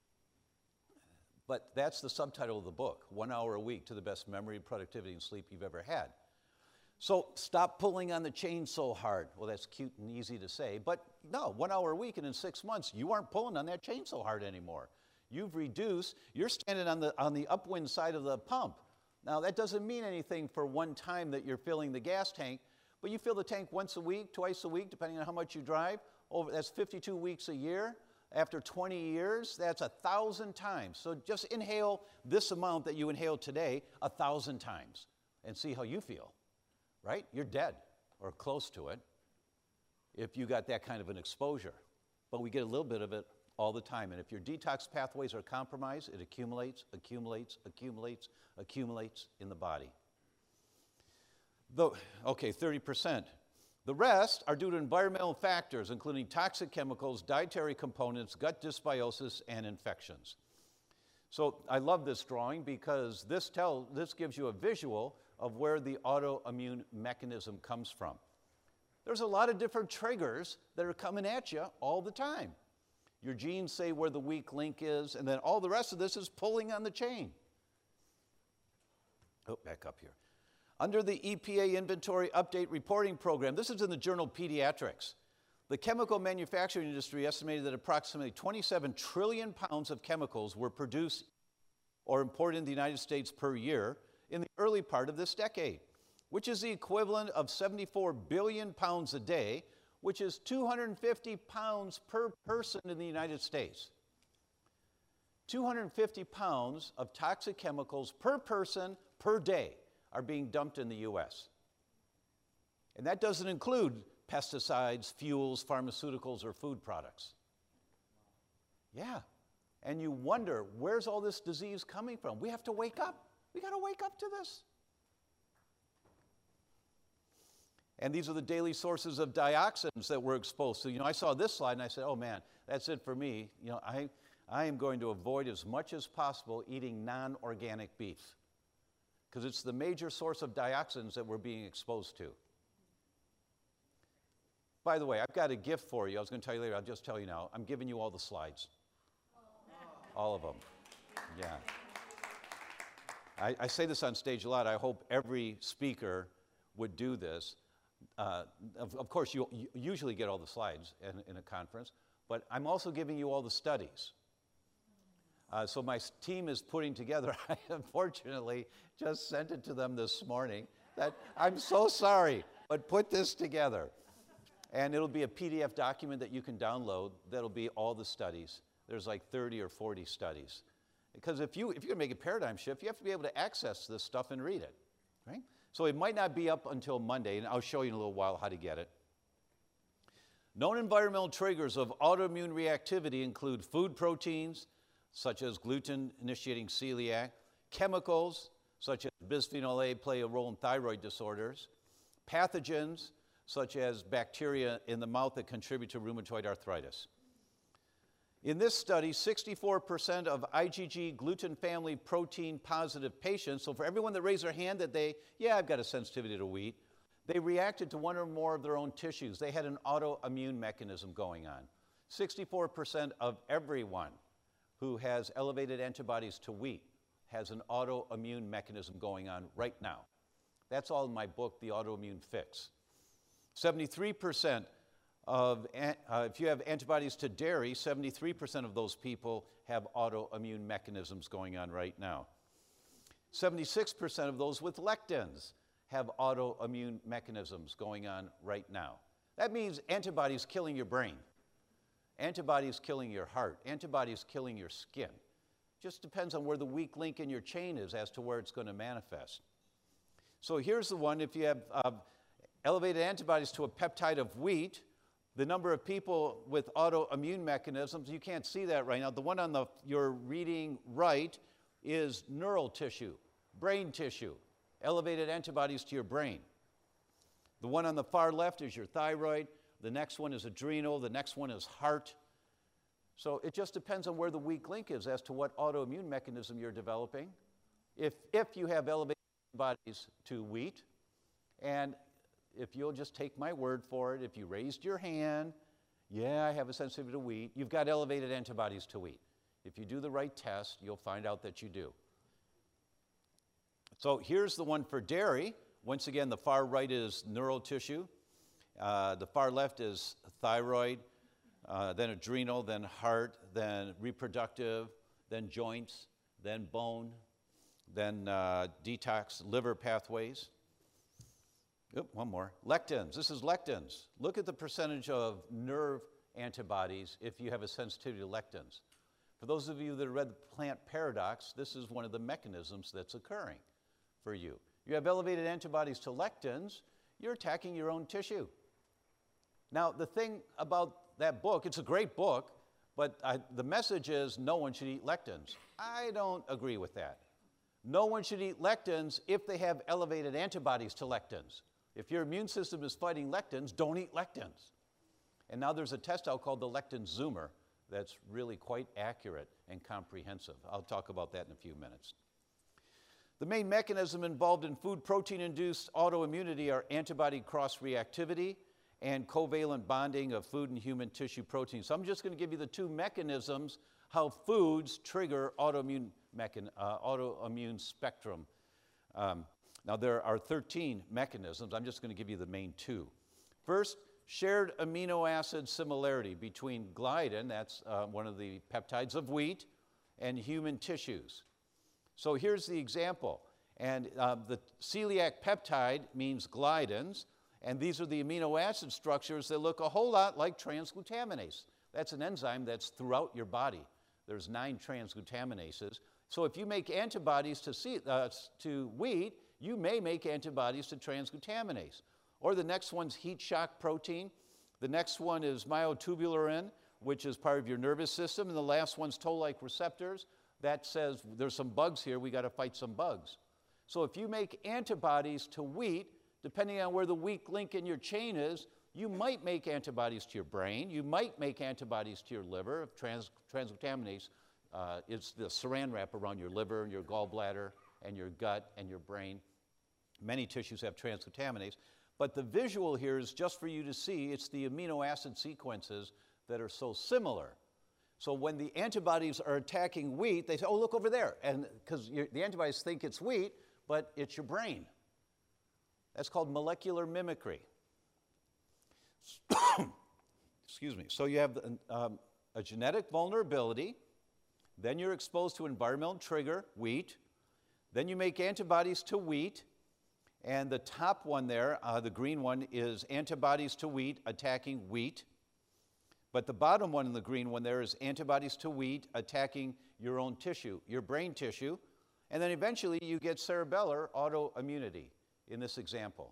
But that's the subtitle of the book, 1 hour a week to the best memory, productivity, and sleep you've ever had. So stop pulling on the chain so hard. Well, that's cute and easy to say, but no, 1 hour a week and in 6 months, you aren't pulling on that chain so hard anymore. You've reduced, you're standing on the upwind side of the pump. Now, that doesn't mean anything for one time that you're filling the gas tank, but you fill the tank once a week, twice a week, depending on how much you drive. That's 52 weeks a year. After 20 years, that's 1,000 times. So just inhale this amount that you inhaled today 1,000 times and see how you feel, right? You're dead or close to it if you got that kind of an exposure. But we get a little bit of it all the time. And if your detox pathways are compromised, it accumulates, accumulates, accumulates, accumulates in the body. Okay, 30%. The rest are due to environmental factors, including toxic chemicals, dietary components, gut dysbiosis, and infections. So I love this drawing because this gives you a visual of where the autoimmune mechanism comes from. There's a lot of different triggers that are coming at you all the time. Your genes say where the weak link is, and then all the rest of this is pulling on the chain. Oh, back up here. Under the EPA Inventory Update Reporting Program, this is in the journal Pediatrics, the chemical manufacturing industry estimated that approximately 27 trillion pounds of chemicals were produced or imported in the United States per year in the early part of this decade, which is the equivalent of 74 billion pounds a day, which is 250 pounds per person in the United States. 250 pounds of toxic chemicals per person per day are being dumped in the U.S. And that doesn't include pesticides, fuels, pharmaceuticals, or food products. Yeah. And you wonder, where's all this disease coming from? We have to wake up. We got to wake up to this. And these are the daily sources of dioxins that we're exposed to. You know, I saw this slide and I said, oh man, that's it for me. You know, I am going to avoid as much as possible eating non-organic beef because it's the major source of dioxins that we're being exposed to. By the way, I've got a gift for you. I was going to tell you later. I'll just tell you now. I'm giving you all the slides. All of them. Yeah. I say this on stage a lot. I hope every speaker would do this. Of course, you usually get all the slides in a conference, but I'm also giving you all the studies. So my team is putting together, I unfortunately just sent it to them this morning, that I'm so sorry, but put this together. And it'll be a PDF document that you can download that'll be all the studies. There's like 30 or 40 studies. Because if you're going to make a paradigm shift, you have to be able to access this stuff and read it, right? So it might not be up until Monday, and I'll show you in a little while how to get it. Known environmental triggers of autoimmune reactivity include food proteins, such as gluten-initiating celiac, chemicals, such as bisphenol A, play a role in thyroid disorders, pathogens, such as bacteria in the mouth that contribute to rheumatoid arthritis. In this study, 64% of IgG gluten family protein positive patients, so for everyone that raised their hand that I've got a sensitivity to wheat, they reacted to one or more of their own tissues. They had an autoimmune mechanism going on. 64% of everyone who has elevated antibodies to wheat has an autoimmune mechanism going on right now. That's all in my book, The Autoimmune Fix. 73% if you have antibodies to dairy, 73% of those people have autoimmune mechanisms going on right now. 76% of those with lectins have autoimmune mechanisms going on right now. That means antibodies killing your brain, antibodies killing your heart, antibodies killing your skin. Just depends on where the weak link in your chain is as to where it's going to manifest. So here's the one. If you have elevated antibodies to a peptide of wheat, the number of people with autoimmune mechanisms, you can't see that right now. The one on your reading right is neural tissue, brain tissue, elevated antibodies to your brain. The one on the far left is your thyroid. The next one is adrenal. The next one is heart. So it just depends on where the weak link is as to what autoimmune mechanism you're developing. If you have elevated antibodies to wheat, and if you'll just take my word for it, if you raised your hand, I have a sensitivity to wheat, you've got elevated antibodies to wheat. If you do the right test, you'll find out that you do. So here's the one for dairy. Once again, the far right is neural tissue. The far left is thyroid, then adrenal, then heart, then reproductive, then joints, then bone, then detox, liver pathways. One more. Lectins. This is lectins. Look at the percentage of nerve antibodies if you have a sensitivity to lectins. For those of you that have read the Plant Paradox, this is one of the mechanisms that's occurring for you. You have elevated antibodies to lectins, you're attacking your own tissue. Now, the thing about that book, it's a great book, but the message is no one should eat lectins. I don't agree with that. No one should eat lectins if they have elevated antibodies to lectins. If your immune system is fighting lectins, don't eat lectins. And now there's a test out called the lectin zoomer that's really quite accurate and comprehensive. I'll talk about that in a few minutes. The main mechanism involved in food protein-induced autoimmunity are antibody cross-reactivity and covalent bonding of food and human tissue proteins. So I'm just going to give you the two mechanisms how foods trigger autoimmune spectrum. Now, there are 13 mechanisms. I'm just going to give you the main two. First, shared amino acid similarity between gliadin, that's one of the peptides of wheat, and human tissues. So here's the example. And the celiac peptide means gliadins, and these are the amino acid structures that look a whole lot like transglutaminase. That's an enzyme that's throughout your body. There's 9 transglutaminases. So if you make antibodies to wheat, you may make antibodies to transglutaminase. Or the next one's heat shock protein. The next one is myotubularin, which is part of your nervous system. And the last one's toll-like receptors. That says there's some bugs here, we got to fight some bugs. So if you make antibodies to wheat, depending on where the weak link in your chain is, you might make antibodies to your brain. You might make antibodies to your liver. If transglutaminase is the saran wrap around your liver and your gallbladder and your gut and your brain. Many tissues have transglutaminase. But the visual here is just for you to see. It's the amino acid sequences that are so similar. So when the antibodies are attacking wheat, they say, oh, look over there. And because the antibodies think it's wheat, but it's your brain. That's called molecular mimicry. Excuse me. So you have a genetic vulnerability. Then you're exposed to environmental trigger, wheat. Then you make antibodies to wheat. And the top one there, the green one, is antibodies to wheat attacking wheat. But the bottom one in the green one there is antibodies to wheat attacking your own tissue, your brain tissue. And then eventually you get cerebellar autoimmunity in this example.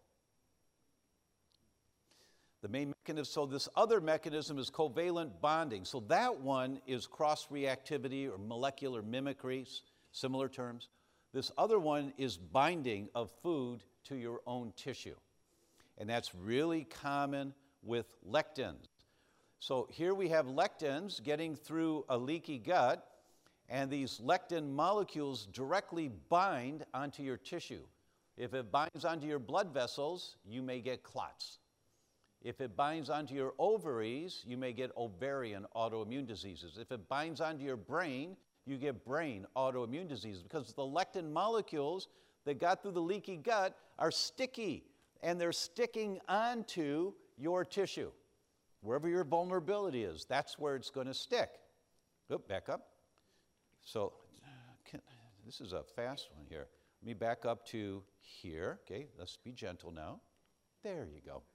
The main mechanism, so this other mechanism is covalent bonding. So that one is cross-reactivity or molecular mimicry, similar terms. This other one is binding of food to your own tissue. And that's really common with lectins. So here we have lectins getting through a leaky gut, and these lectin molecules directly bind onto your tissue. If it binds onto your blood vessels, you may get clots. If it binds onto your ovaries, you may get ovarian autoimmune diseases. If it binds onto your brain, you get brain autoimmune diseases, because the lectin molecules that got through the leaky gut are sticky, and they're sticking onto your tissue. Wherever your vulnerability is, that's where it's going to stick. Oop, back up. So this is a fast one here. Let me back up to here. Okay, let's be gentle now. There you go.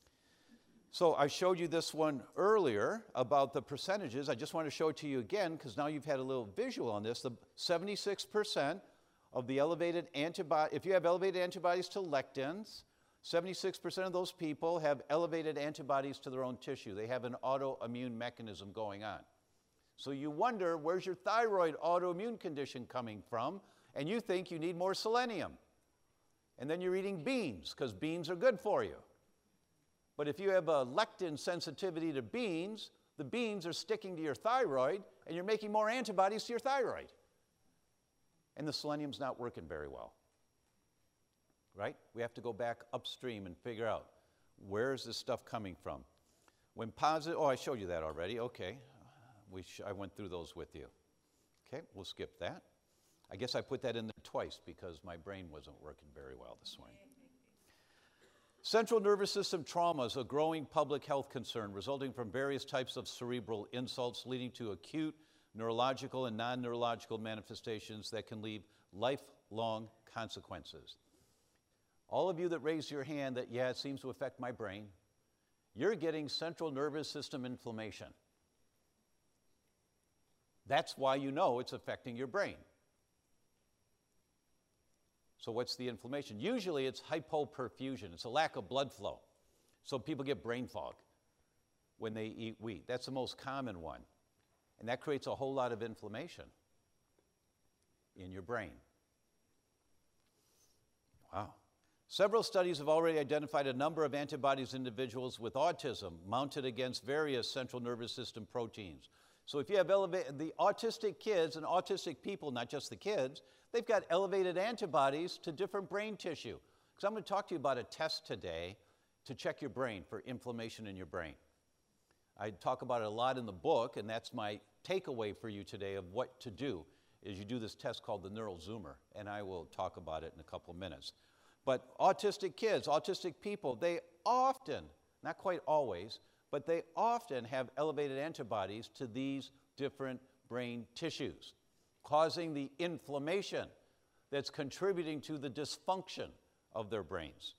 So I showed you this one earlier about the percentages. I just want to show it to you again because now you've had a little visual on this. The 76% of the elevated antibody, if you have elevated antibodies to lectins, 76% of those people have elevated antibodies to their own tissue. They have an autoimmune mechanism going on. So you wonder, where's your thyroid autoimmune condition coming from? And you think you need more selenium. And then you're eating beans because beans are good for you. But if you have a lectin sensitivity to beans, the beans are sticking to your thyroid, and you're making more antibodies to your thyroid. And the selenium's not working very well. Right? We have to go back upstream and figure out, where is this stuff coming from? When positive, oh, I showed you that already. Okay. I went through those with you. Okay, we'll skip that. I guess I put that in there twice because my brain wasn't working very well this morning. Central nervous system trauma is a growing public health concern resulting from various types of cerebral insults leading to acute neurological and non-neurological manifestations that can leave lifelong consequences. All of you that raised your hand that, yeah, it seems to affect my brain, you're getting central nervous system inflammation. That's why you know it's affecting your brain. So what's the inflammation? Usually it's hypoperfusion. It's a lack of blood flow. So people get brain fog when they eat wheat. That's the most common one. And that creates a whole lot of inflammation in your brain. Wow. Several studies have already identified a number of antibodies in individuals with autism mounted against various central nervous system proteins. So if you have the autistic kids and autistic people, not just the kids, they've got elevated antibodies to different brain tissue. Because I'm going to talk to you about a test today to check your brain for inflammation in your brain. I talk about it a lot in the book, and that's my takeaway for you today of what to do, is you do this test called the Neural Zoomer, and I will talk about it in a couple minutes. But autistic kids, autistic people, they often, not quite always, but they often have elevated antibodies to these different brain tissues, causing the inflammation that's contributing to the dysfunction of their brains.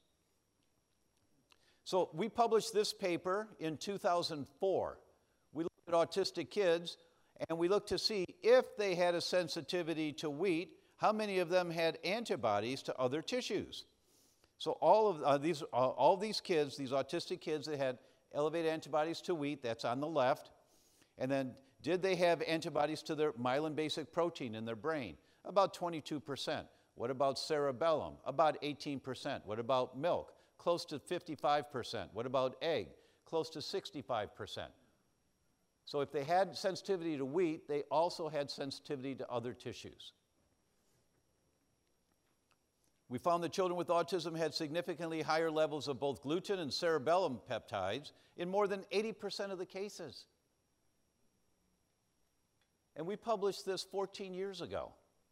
So we published this paper in 2004. We looked at autistic kids, and we looked to see if they had a sensitivity to wheat, how many of them had antibodies to other tissues. So all of these kids, these autistic kids that had elevated antibodies to wheat, that's on the left, and then did they have antibodies to their myelin basic protein in their brain? About 22%. What about cerebellum? About 18%. What about milk? Close to 55%. What about egg? Close to 65%. So if they had sensitivity to wheat, they also had sensitivity to other tissues. We found that children with autism had significantly higher levels of both gluten and cerebellum peptides in more than 80% of the cases. And we published this 14 years ago.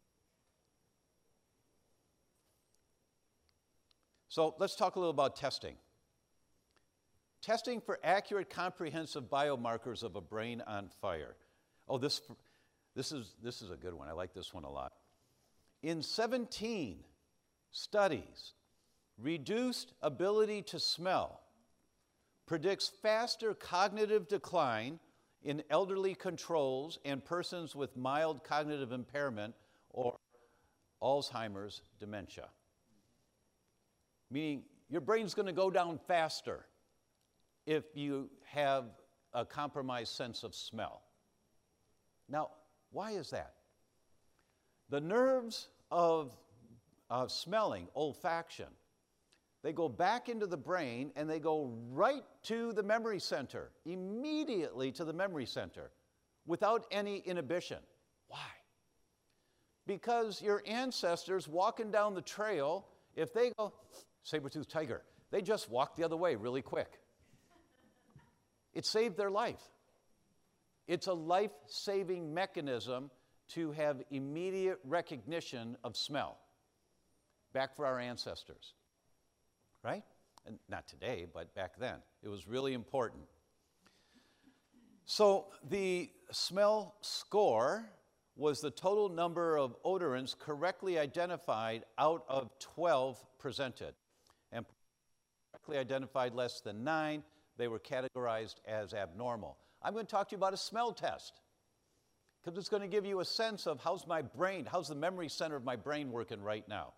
So let's talk a little about testing. Testing for accurate, comprehensive biomarkers of a brain on fire. Oh, this is a good one. I like this one a lot. In 17 studies, reduced ability to smell predicts faster cognitive decline in elderly controls and persons with mild cognitive impairment or Alzheimer's dementia. Meaning your brain's going to go down faster if you have a compromised sense of smell. Now, why is that? The nerves of smelling, olfaction, They go back into the brain and they go right to the memory center, immediately to the memory center, without any inhibition. Why? Because your ancestors walking down the trail, if they go, saber-toothed tiger, they just walk the other way really quick. It saved their life. It's a life-saving mechanism to have immediate recognition of smell. Back for our ancestors, right? And not today, but back then. It was really important. So the smell score was the total number of odorants correctly identified out of 12 presented. And correctly identified less than 9, they were categorized as abnormal. I'm going to talk to you about a smell test, because it's going to give you a sense of how's my brain, how's the memory center of my brain working right now.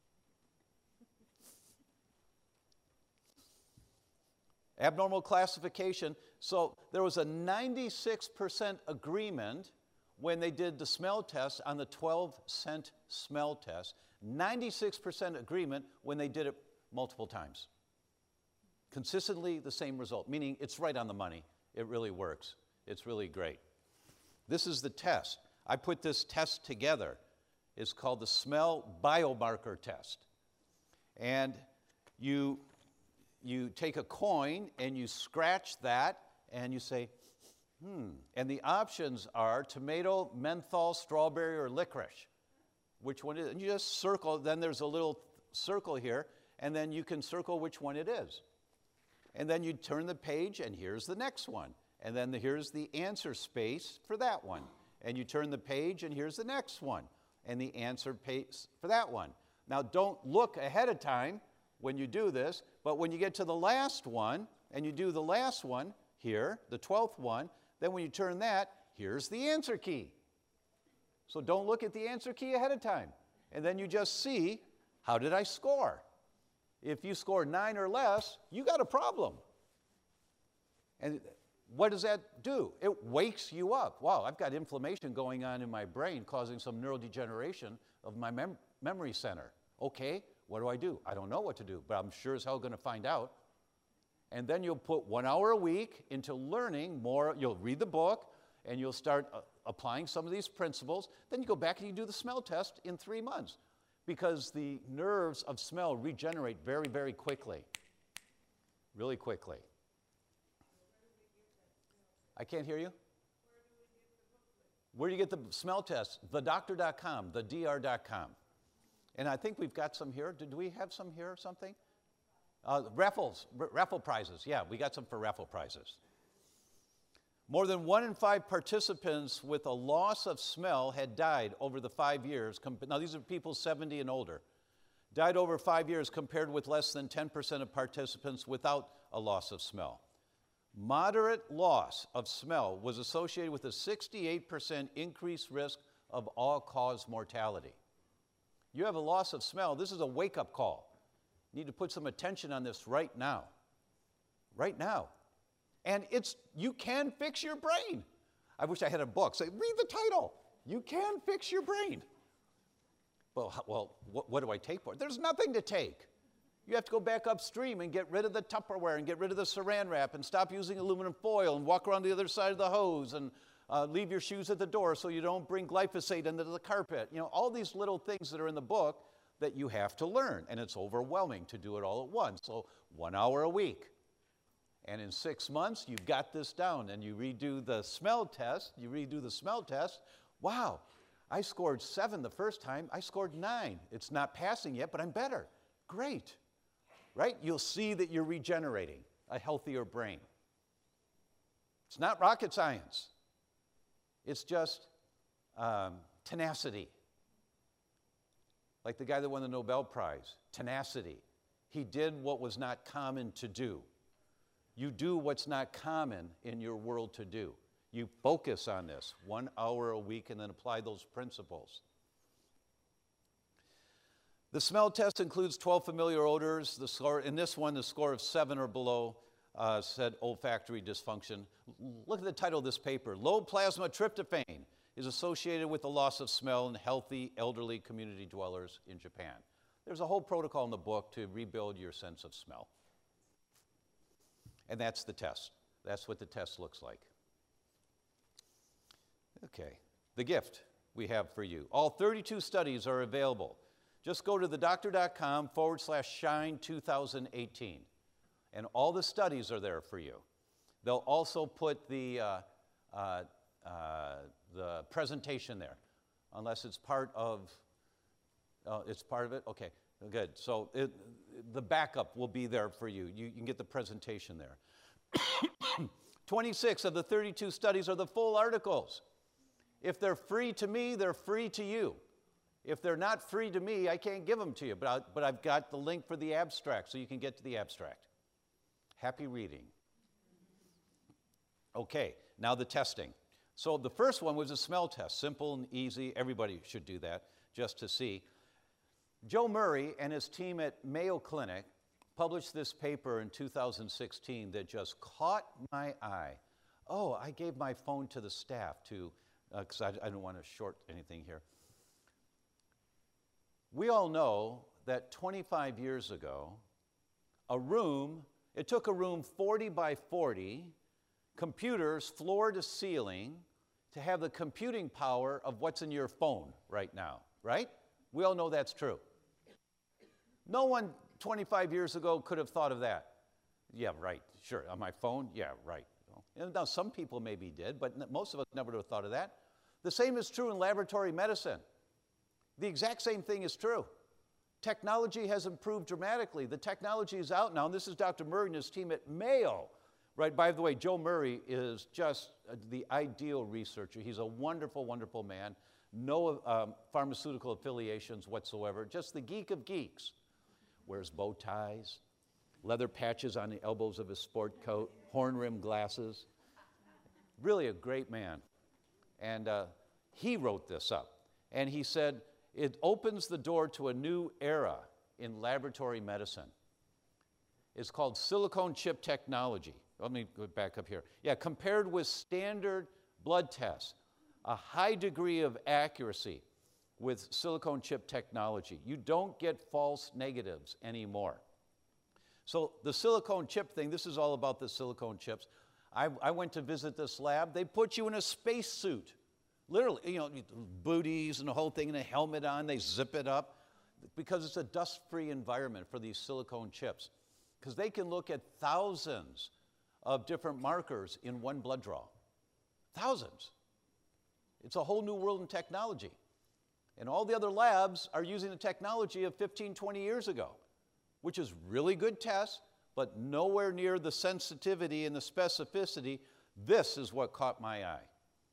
Abnormal classification. So there was a 96% agreement when they did the smell test on the 12-scent smell test. 96% agreement when they did it multiple times. Consistently the same result, meaning it's right on the money. It really works. It's really great. This is the test. I put this test together. It's called the smell biomarker test. And you take a coin and you scratch that and you say, And the options are tomato, menthol, strawberry, or licorice. Which one is it? And you just circle, then there's a little circle here, and then you can circle which one it is. And then you turn the page, and here's the next one. And then here's the answer space for that one. And you turn the page, and here's the next one. And the answer space for that one. Now, don't look ahead of time when you do this, but when you get to the last one, and you do the last one here, the 12th one, then when you turn that, here's the answer key. So don't look at the answer key ahead of time. And then you just see, how did I score? If you score 9 or less, you got a problem. And what does that do? It wakes you up. Wow, I've got inflammation going on in my brain causing some neurodegeneration of my memory center. Okay, what do? I don't know what to do, but I'm sure as hell going to find out. And then you'll put 1 hour a week into learning more. You'll read the book, and you'll start applying some of these principles. Then you go back and you do the smell test in 3 months, because the nerves of smell regenerate very, very quickly. Really quickly. I can't hear you? Where do you get the smell test? Thedoctor.com, thedr.com. And I think we've got some here. Did we have some here or something? Raffle prizes. Yeah, we got some for raffle prizes. More than 1 in 5 participants with a loss of smell had died over the 5 years. Now, these are people 70 and older. Died over 5 years compared with less than 10% of participants without a loss of smell. Moderate loss of smell was associated with a 68% increased risk of all-cause mortality. You have a loss of smell. This is a wake-up call. You need to put some attention on this right now. Right now. And you can fix your brain. I wish I had a book. Say, read the title. You can fix your brain. Well, what do I take for it? There's nothing to take. You have to go back upstream and get rid of the Tupperware and get rid of the saran wrap and stop using aluminum foil and walk around the other side of the hose and leave your shoes at the door so you don't bring glyphosate into the carpet. You know, all these little things that are in the book that you have to learn. And it's overwhelming to do it all at once. So 1 hour a week. And in 6 months, you've got this down, and you redo the smell test. Wow, I scored 7 the first time. I scored 9. It's not passing yet, but I'm better. Great, right? You'll see that you're regenerating a healthier brain. It's not rocket science. It's just tenacity. Like the guy that won the Nobel Prize, tenacity. He did what was not common to do. You do what's not common in your world to do. You focus on this 1 hour a week and then apply those principles. The smell test includes 12 familiar odors. The score, in this one, the score of 7 or below said olfactory dysfunction. Look at the title of this paper. Low plasma tryptophan is associated with the loss of smell in healthy elderly community dwellers in Japan. There's a whole protocol in the book to rebuild your sense of smell. And that's the test. That's what the test looks like. Okay, the gift we have for you. All 32 studies are available. Just go to thedoctor.com/shine 2018. And all the studies are there for you. They'll also put the presentation there, unless it's part of it? Okay, good. So the backup will be there for you. You can get the presentation there. 26 of the 32 studies are the full articles. If they're free to me, they're free to you. If they're not free to me, I can't give them to you, but I've got the link for the abstract, so you can get to the abstract. Happy reading. Okay, now the testing. So the first one was a smell test, simple and easy. Everybody should do that just to see. Joe Murray and his team at Mayo Clinic published this paper in 2016 that just caught my eye. Oh, I gave my phone to the staff too, because I don't want to short anything here. We all know that 25 years ago, it took a room 40 by 40, computers floor to ceiling, to have the computing power of what's in your phone right now, right? We all know that's true. No one 25 years ago could have thought of that. Yeah, right, sure, on my phone, yeah, right. And now some people maybe did, but most of us never would have thought of that. The same is true in laboratory medicine. The exact same thing is true. Technology has improved dramatically. The technology is out now, and this is Dr. Murray and his team at Mayo. Right, by the way, Joe Murray is just the ideal researcher. He's a wonderful, wonderful man. No pharmaceutical affiliations whatsoever. Just the geek of geeks. Wears bow ties, leather patches on the elbows of his sport coat, horn-rimmed glasses. Really a great man. And he wrote this up. And he said, it opens the door to a new era in laboratory medicine. It's called silicone chip technology. Let me go back up here. Yeah, compared with standard blood tests, a high degree of accuracy with silicone chip technology. You don't get false negatives anymore. So the silicone chip thing, this is all about the silicone chips. I went to visit this lab. They put you in a space suit. Literally, booties and the whole thing and a helmet on. They zip it up because it's a dust-free environment for these silicone chips. Because they can look at thousands of different markers in one blood draw. Thousands. It's a whole new world in technology. And all the other labs are using the technology of 15, 20 years ago, which is really good tests, but nowhere near the sensitivity and the specificity. This is what caught my eye.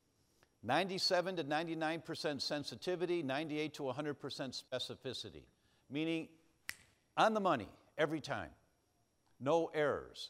97 to 99% sensitivity, 98 to 100% specificity, meaning on the money every time. No errors.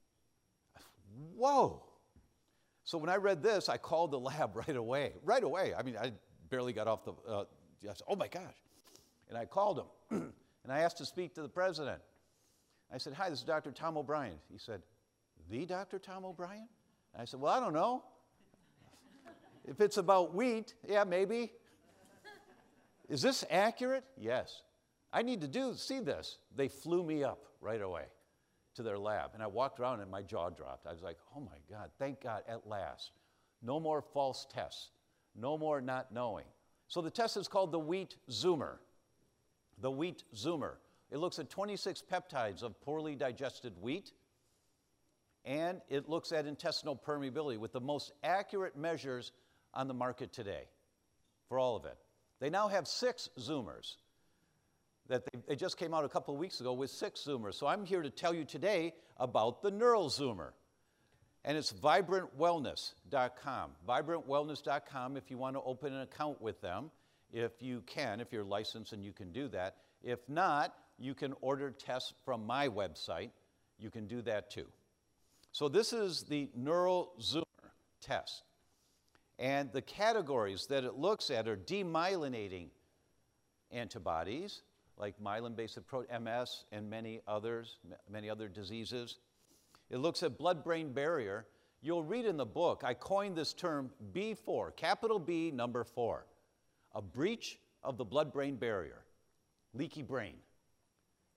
Whoa. So when I read this, I called the lab right away. Right away. I mean, I barely got off the, I said, oh my gosh. And I called him, and I asked to speak to the president. I said, hi, this is Dr. Tom O'Brien. He said, the Dr. Tom O'Brien? And I said, well, I don't know. If it's about wheat, yeah, maybe. Is this accurate? Yes. I need to see this. They flew me up right away to their lab. And I walked around and my jaw dropped. I was like, oh my God, thank God, at last. No more false tests. No more not knowing. So the test is called the Wheat Zoomer. The Wheat Zoomer. It looks at 26 peptides of poorly digested wheat, and it looks at intestinal permeability with the most accurate measures on the market today for all of it. They now have 6 Zoomers. They just came out a couple of weeks ago with 6 Zoomers. So I'm here to tell you today about the Neural Zoomer. And it's vibrantwellness.com. Vibrantwellness.com if you want to open an account with them. If you can, if you're licensed and you can do that. If not, you can order tests from my website. You can do that too. So this is the Neural Zoomer test. And the categories that it looks at are demyelinating antibodies, like myelin-basic protein, MS, and many other diseases. It looks at blood-brain barrier. You'll read in the book, I coined this term B4, capital B, number 4, a breach of the blood-brain barrier, leaky brain.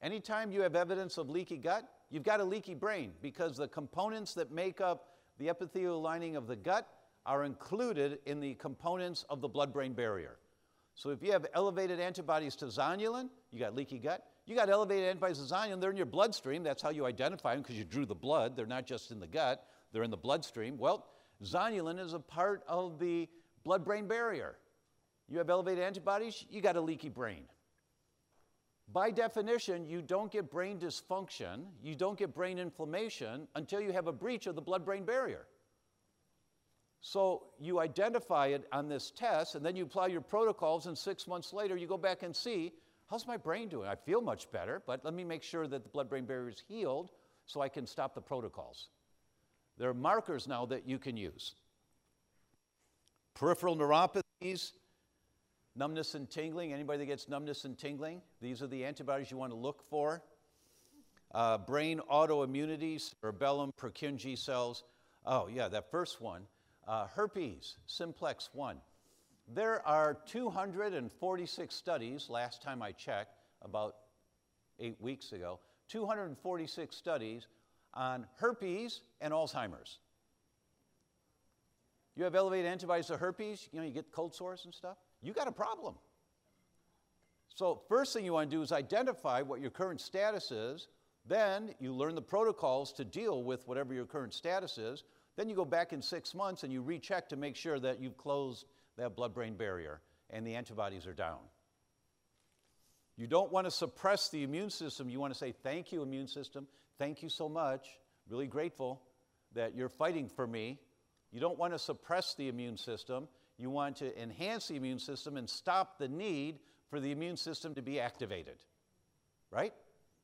Anytime you have evidence of leaky gut, you've got a leaky brain because the components that make up the epithelial lining of the gut are included in the components of the blood-brain barrier. So if you have elevated antibodies to zonulin, you got leaky gut. You got elevated antibodies to zonulin, they're in your bloodstream. That's how you identify them because you drew the blood. They're not just in the gut, they're in the bloodstream. Well, zonulin is a part of the blood-brain barrier. You have elevated antibodies, you got a leaky brain. By definition, you don't get brain dysfunction, you don't get brain inflammation until you have a breach of the blood-brain barrier. So you identify it on this test, and then you apply your protocols, and 6 months later, you go back and see, how's my brain doing? I feel much better, but let me make sure that the blood-brain barrier is healed so I can stop the protocols. There are markers now that you can use. Peripheral neuropathies, numbness and tingling. Anybody that gets numbness and tingling, these are the antibodies you want to look for. Brain autoimmunity, cerebellum, Purkinje cells. Oh yeah, that first one. Herpes, simplex 1. There are 246 studies, last time I checked, about 8 weeks ago, 246 studies on herpes and Alzheimer's. You have elevated antibodies to herpes, you get cold sores and stuff, you got a problem. So first thing you want to do is identify what your current status is, then you learn the protocols to deal with whatever your current status is. Then you go back in 6 months and you recheck to make sure that you've closed that blood-brain barrier and the antibodies are down. You don't want to suppress the immune system. You want to say, thank you, immune system. Thank you so much. Really grateful that you're fighting for me. You don't want to suppress the immune system. You want to enhance the immune system and stop the need for the immune system to be activated. Right?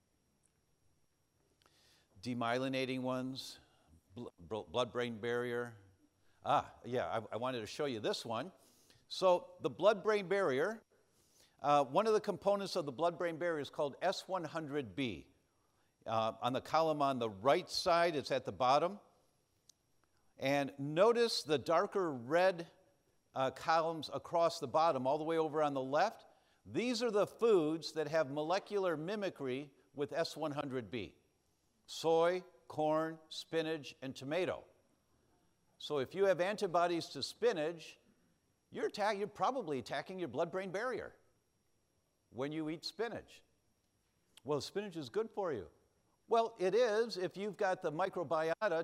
Demyelinating ones. Blood-brain barrier. I wanted to show you this one. So the blood-brain barrier, one of the components of the blood-brain barrier is called S100B. On the column on the right side, it's at the bottom. And notice the darker red columns across the bottom, all the way over on the left. These are the foods that have molecular mimicry with S100B. Soy, corn, spinach, and tomato. So if you have antibodies to spinach, you're probably attacking your blood-brain barrier when you eat spinach. Well, spinach is good for you. Well, it is if you've got the microbiota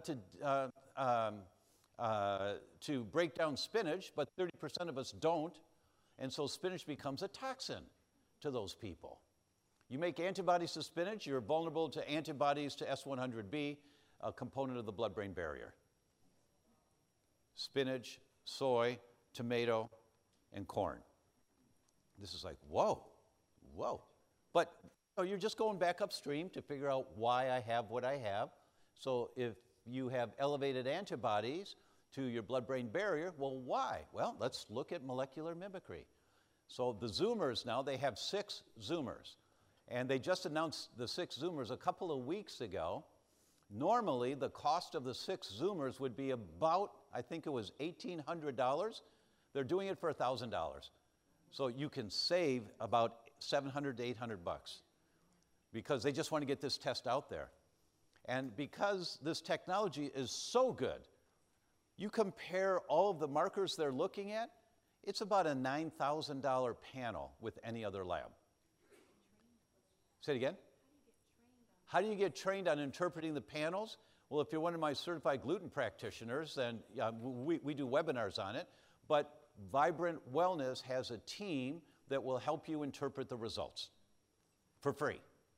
to break down spinach, but 30% of us don't, and so spinach becomes a toxin to those people. You make antibodies to spinach, you're vulnerable to antibodies to S100B, a component of the blood-brain barrier. Spinach, soy, tomato, and corn. This is like, whoa. But you're just going back upstream to figure out why I have what I have. So if you have elevated antibodies to your blood-brain barrier, well, why? Well, let's look at molecular mimicry. So the Zoomers now, they have 6 Zoomers. And they just announced the 6 Zoomers a couple of weeks ago. Normally, the cost of the 6 Zoomers would be about, I think it was $1,800. They're doing it for $1,000. So you can save about $700 to $800 because they just want to get this test out there. And because this technology is so good, you compare all of the markers they're looking at, it's about a $9,000 panel with any other lab. Say it again? How do you get trained on interpreting the panels? Well, if you're one of my certified gluten practitioners, then we do webinars on it. But Vibrant Wellness has a team that will help you interpret the results for free.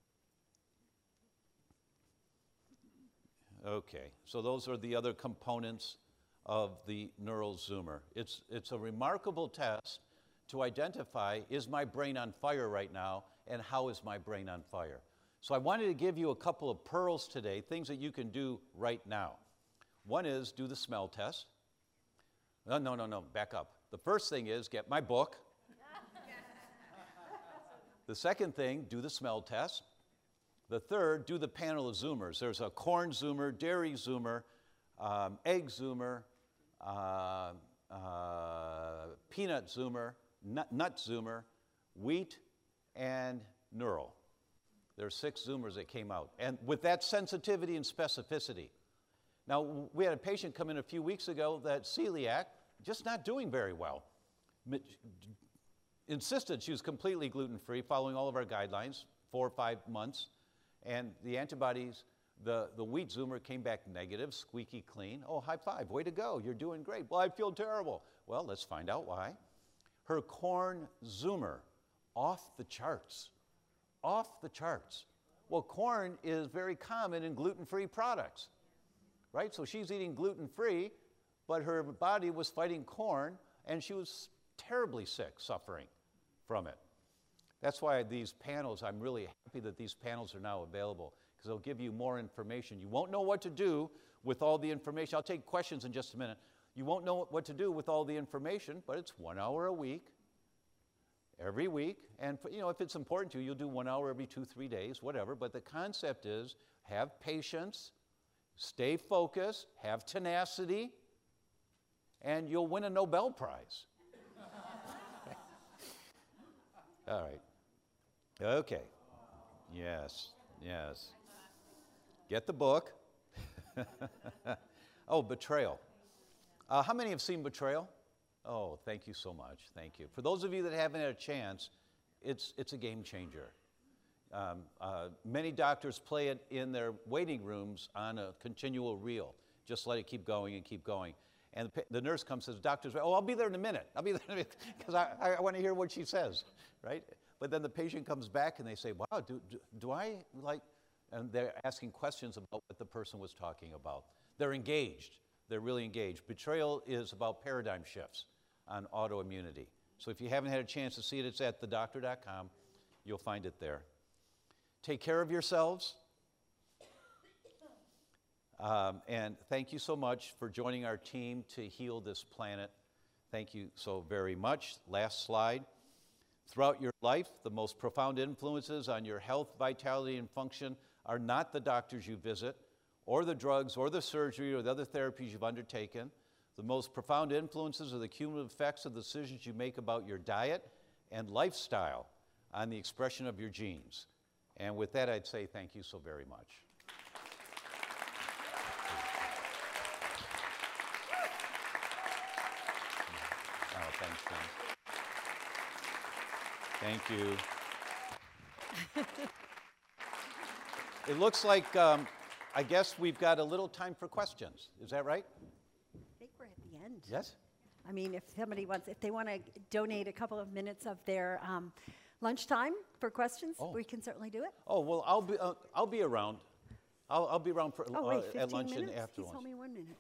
Okay, so those are the other components of the Neural Zoomer. It's a remarkable test to identify, is my brain on fire right now, and how is my brain on fire? So I wanted to give you a couple of pearls today, things that you can do right now. One is do the smell test. No, back up. The first thing is get my book. The second thing, do the smell test. The third, do the panel of Zoomers. There's a corn Zoomer, dairy Zoomer, egg Zoomer, peanut Zoomer, nut Zoomer, wheat, and neural. There are 6 Zoomers that came out. And with that sensitivity and specificity. Now, we had a patient come in a few weeks ago that celiac, just not doing very well. Insisted she was completely gluten-free, following all of our guidelines, 4 or 5 months. And the antibodies, the wheat Zoomer came back negative, squeaky clean. Oh, high five, way to go, you're doing great. Well, I feel terrible. Well, let's find out why. Her corn Zoomer, off the charts. Off the charts. Well, corn is very common in gluten-free products, right? So she's eating gluten-free, but her body was fighting corn, and she was terribly sick, suffering from it. That's why these panels, I'm really happy that these panels are now available, because they'll give you more information. You won't know what to do with all the information. I'll take questions in just a minute. You won't know what to do with all the information, but it's 1 hour a week, every week. And if it's important to you, you'll do 1 hour every 2-3 days, whatever. But the concept is have patience, stay focused, have tenacity, and you'll win a Nobel Prize. All right. Okay. Yes. Get the book. Oh, Betrayal. How many have seen Betrayal? Oh, thank you so much. Thank you. For those of you that haven't had a chance, it's a game changer. Many doctors play it in their waiting rooms on a continual reel. Just let it keep going and keep going. And the nurse comes and says, "Doctor's, oh, I'll be there in a minute. I'll be there in a minute," because I want to hear what she says, right? But then the patient comes back and they say, "Wow, do I like," and they're asking questions about what the person was talking about. They're engaged. They're really engaged. Betrayal is about paradigm shifts on autoimmunity. So if you haven't had a chance to see it, it's at thedoctor.com. You'll find it there. Take care of yourselves. And thank you so much for joining our team to heal this planet. Thank you so very much. Last slide. Throughout your life, the most profound influences on your health, vitality, and function are not the doctors you visit, or the drugs, or the surgery, or the other therapies you've undertaken. The most profound influences are the cumulative effects of the decisions you make about your diet and lifestyle on the expression of your genes. And with that, I'd say thank you so very much. Oh, thanks, Tim. Thank you. It looks like, I guess we've got a little time for questions. Is that right? I think we're at the end. Yes? I mean, if they want to donate a couple of minutes of their lunchtime for questions, we can certainly do it. Oh, well, I'll be around. I'll be around for, at lunch and after He lunch. told me 1 minute.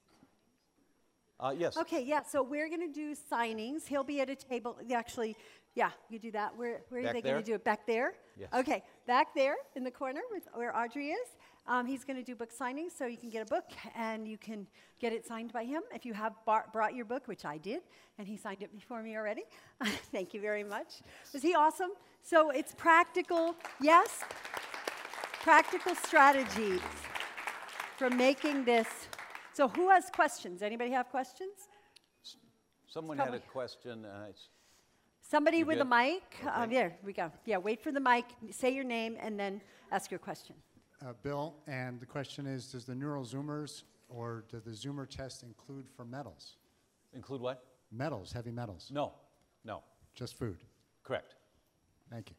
Yes. Okay, yeah, so we're going to do signings. He'll be at a table. Actually, yeah, you do that. Where are Back they there? going to do it? Back there? Yes. Okay, back there in the corner where Audrey is. He's going to do book signings, so you can get a book and you can get it signed by him. If you have brought your book, which I did, and he signed it before me already. Thank you very much. Was he awesome? So it's practical, yes, practical strategies for making this. So who has questions? Anybody have questions? Someone had a question. Somebody You with good? a mic. Okay. There we go. Yeah, wait for the mic, say your name, and then ask your question. Bill, and the question is, does the neural Zoomers or does the Zoomer test include for metals? Include what? Metals, heavy metals. No. Just food. Correct. Thank you.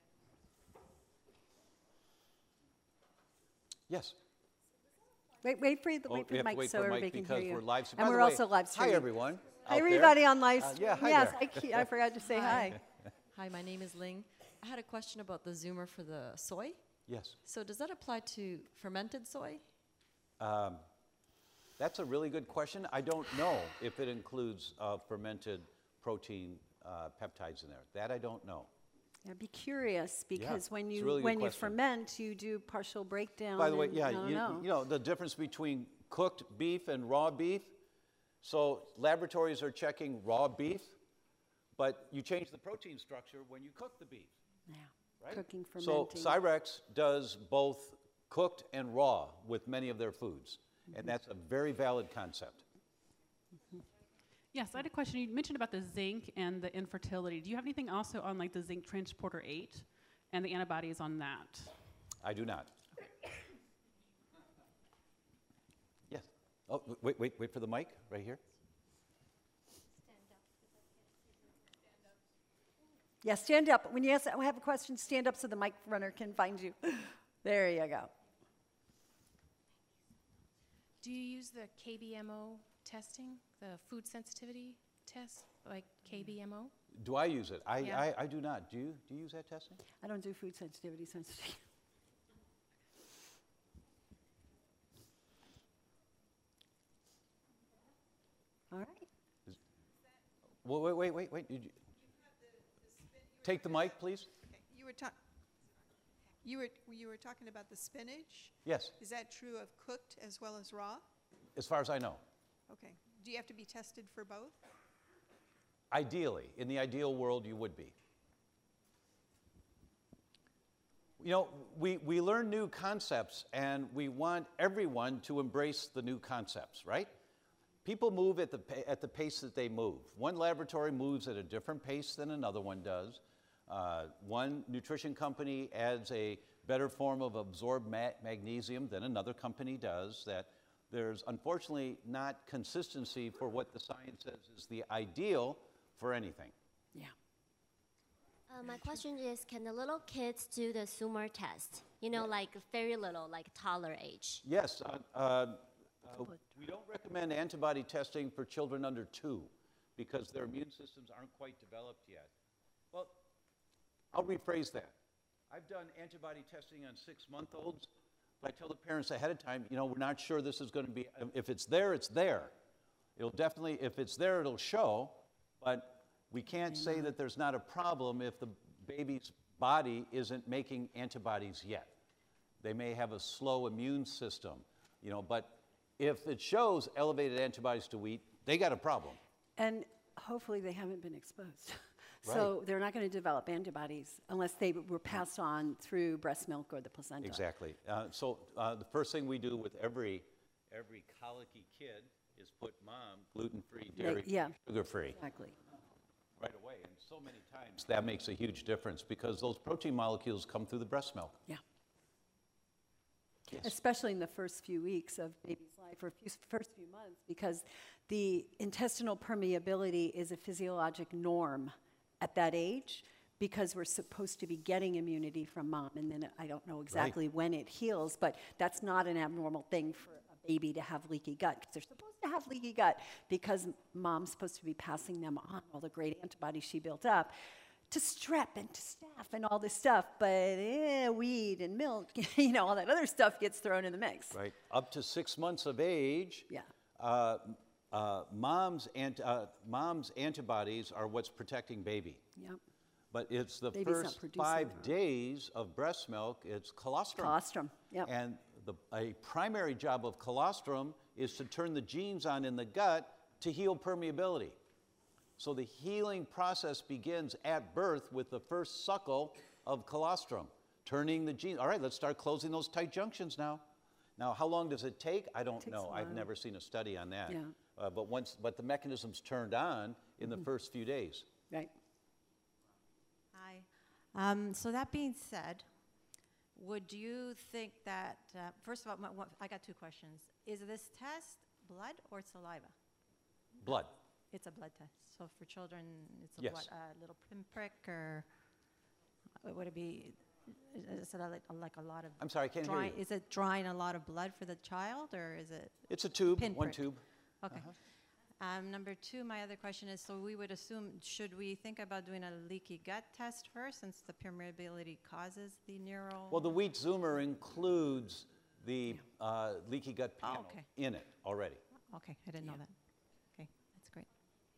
Wait Yes. for the, wait for We the have to mic wait so for everybody Mike can because hear you. we're live. By And the we're way, also live streaming. Hi, everyone. Hi, out there. everybody on live Yeah, hi yes, there. I forgot to say hi. Hi, my name is Ling. I had a question about the Zoomer for the soy. Yes. So does that apply to fermented soy? That's a really good question. I don't know if it includes fermented protein peptides in there. That I don't know. Yeah, be curious because when it's a you really good when you question. ferment, you do partial breakdown. By the way, and yeah, I don't you know. know the difference between cooked beef and raw beef. So laboratories are checking raw beef, but you change the protein structure when you cook the beef. Yeah. Right? Cooking, So fermenting. Cyrex does both cooked and raw with many of their foods, and that's a very valid concept. Yes, I had a question. You mentioned about the zinc and the infertility. Do you have anything also on like the zinc transporter 8 and the antibodies on that? I do not. Yes. Oh, wait for the mic right here. Yeah, stand up. When you have a question, stand up so the mic runner can find you. There you go. Do you use the KBMO testing, the food sensitivity test, like KBMO? Do I use it? Yeah. I do not. Do you use that testing? I don't do food sensitivity. All right. Well, wait. Did you take the mic, please? Okay. You were talking about the spinach. Yes, Is that true of cooked as well as raw? as far as I know. Okay. Do you have to be tested for both? Ideally, in the ideal world, you would be. You know, we learn new concepts, and we want everyone to embrace the new concepts, right? People move at the pace that they move. One laboratory moves at a different pace than another one does. One nutrition company adds a better form of absorbed magnesium than another company does. That there's unfortunately not consistency for what the science says is the ideal for anything. Yeah. My question is, can the little kids do the Zoomer test? You know, like very little, like toddler age. Yes, we don't recommend antibody testing for children under 2 because their immune systems aren't quite developed yet. Well, I'll rephrase that. I've done antibody testing on 6-month-olds, but I tell the parents ahead of time, you know, we're not sure this is going to be, if it's there, it's there. It'll definitely, if it's there, it'll show, but we can't say that there's not a problem if the baby's body isn't making antibodies yet. They may have a slow immune system, you know, but if it shows elevated antibodies to wheat, they got a problem. And hopefully they haven't been exposed. So they're not going to develop antibodies unless they were passed on through breast milk or the placenta. Exactly. So the first thing we do with every colicky kid is put mom gluten-free, dairy-free, sugar-free. Exactly. Right away. And so many times that makes a huge difference because those protein molecules come through the breast milk. Yeah. Yes. Especially in the first few weeks of baby's life or first few months, because the intestinal permeability is a physiologic norm at that age because we're supposed to be getting immunity from mom. And then I don't know exactly when it heals, but that's not an abnormal thing for a baby to have leaky gut because they're supposed to have leaky gut because mom's supposed to be passing them on all the great antibodies she built up to strep and to staph and all this stuff, but weed and milk, you know, all that other stuff gets thrown in the mix. Right. Up to 6 months of age, mom's antibodies are what's protecting baby. Yep. But it's the Baby's not first producing 5 them. days of breast milk, it's colostrum. Colostrum, yep. And a primary job of colostrum is to turn the genes on in the gut to heal permeability. So the healing process begins at birth with the first suckle of colostrum, turning the genes. All right, let's start closing those tight junctions now. Now, how long does it take? I don't know. I've never seen a study on that. Yeah. But the mechanism's turned on in the first few days. Right. Hi. So that being said, would you think that, first of all, I got 2 questions. Is this test blood or saliva? Blood. It's a blood test. So for children, it's a Yes. blood, little pinprick, or would it be, is it like a lot of I'm sorry, I can't hear you. Is it drawing a lot of blood for the child, or is it? It's a tube, one pinprick? tube. Okay. Number 2, my other question is, so we would assume, should we think about doing a leaky gut test first, since the permeability causes the neural? Well, the wheat Zoomer includes the leaky gut panel okay. in it already. Okay, I didn't know that. Okay, that's great.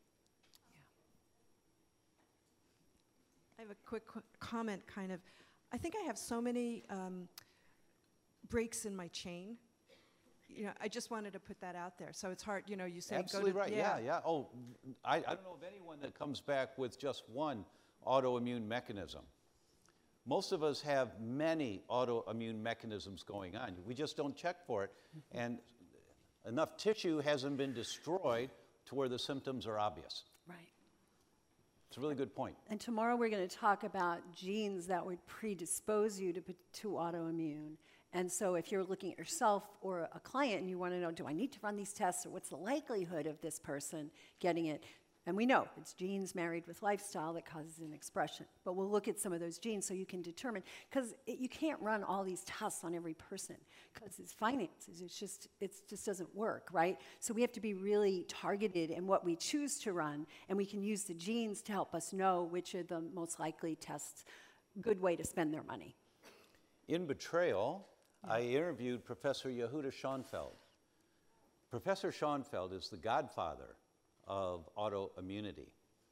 I have a quick comment, kind of. I think I have so many breaks in my chain. You know, I just wanted to put that out there. So it's hard, you know, you say Absolutely go to... right, yeah. Oh, I don't know of anyone that comes back with just one autoimmune mechanism. Most of us have many autoimmune mechanisms going on. We just don't check for it. And enough tissue hasn't been destroyed to where the symptoms are obvious. Right. It's a really good point. And tomorrow we're going to talk about genes that would predispose you to autoimmune. And so if you're looking at yourself or a client and you want to know, do I need to run these tests, or what's the likelihood of this person getting it? And we know it's genes married with lifestyle that causes an expression. But we'll look at some of those genes so you can determine, because you can't run all these tests on every person because it's finances. It just doesn't work, right? So we have to be really targeted in what we choose to run, and we can use the genes to help us know which are the most likely tests, good way to spend their money. In Betrayal, I interviewed Professor Yehuda Schoenfeld. Professor Schoenfeld is the godfather of autoimmunity.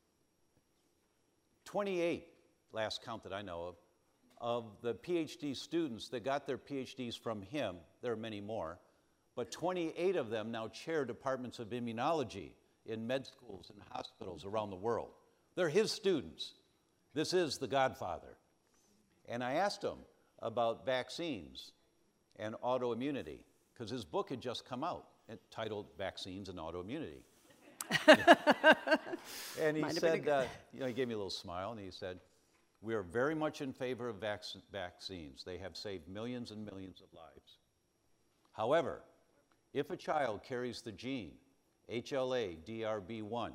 28, last count that I know of the PhD students that got their PhDs from him, there are many more, but 28 of them now chair departments of immunology in med schools and hospitals around the world. They're his students. This is the godfather. And I asked him about vaccines and autoimmunity, because his book had just come out entitled Vaccines and Autoimmunity. And he said, he gave me a little smile, and he said, we are very much in favor of vaccines. They have saved millions and millions of lives. However, if a child carries the gene HLA-DRB1,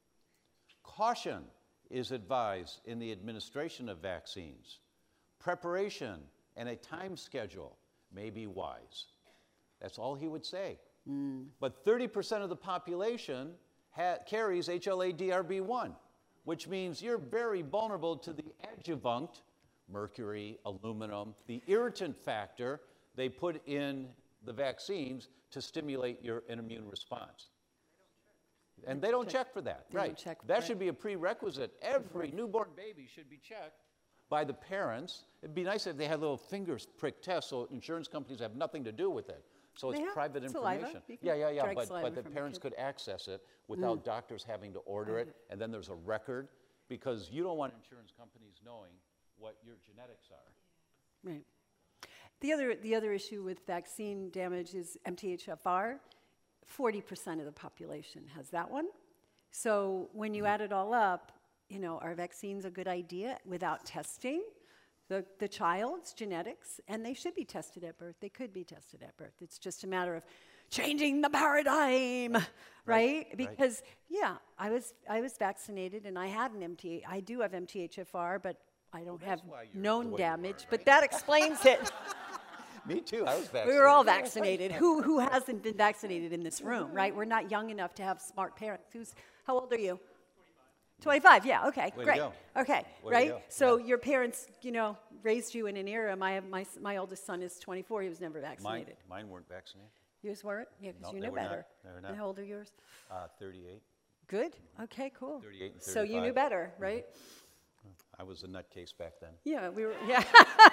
caution is advised in the administration of vaccines. Preparation and a time schedule may be wise. That's all he would say. But 30% of the population carries HLA-DRB1, which means you're very vulnerable to the adjuvant, mercury, aluminum, the irritant factor they put in the vaccines to stimulate an immune response. And they don't check for that, right? That should be a prerequisite. Every newborn baby should be checked by the parents. It'd be nice if they had little fingers prick tests so insurance companies have nothing to do with it. So it's private information. Yeah. But the parents could access it without doctors having to order it, and then there's a record, because you don't want insurance companies knowing what your genetics are. Right. The other issue with vaccine damage is MTHFR. 40% of the population has that one. So when you add it all up, are vaccines a good idea without testing the child's genetics? And they should be tested at birth. They could be tested at birth. It's just a matter of changing the paradigm, right? Because, I was vaccinated, and I had I do have MTHFR, but I don't have known damage, but that explains it. Me too, I was vaccinated. We were all vaccinated. Who hasn't been vaccinated in this room, right? We're not young enough to have smart parents. How old are you? 25, yeah, okay, Way great. to go. Okay, Way right? to go. So your parents, raised you in an era. My oldest son is 24, he was never vaccinated. Mine weren't vaccinated. Yours weren't? Yeah, because No, you they knew were not. better. They were not. And how old are yours? 38. Good, okay, cool. 38 and 35. So you knew better, right? I was a nutcase back then. Yeah, we were, yeah.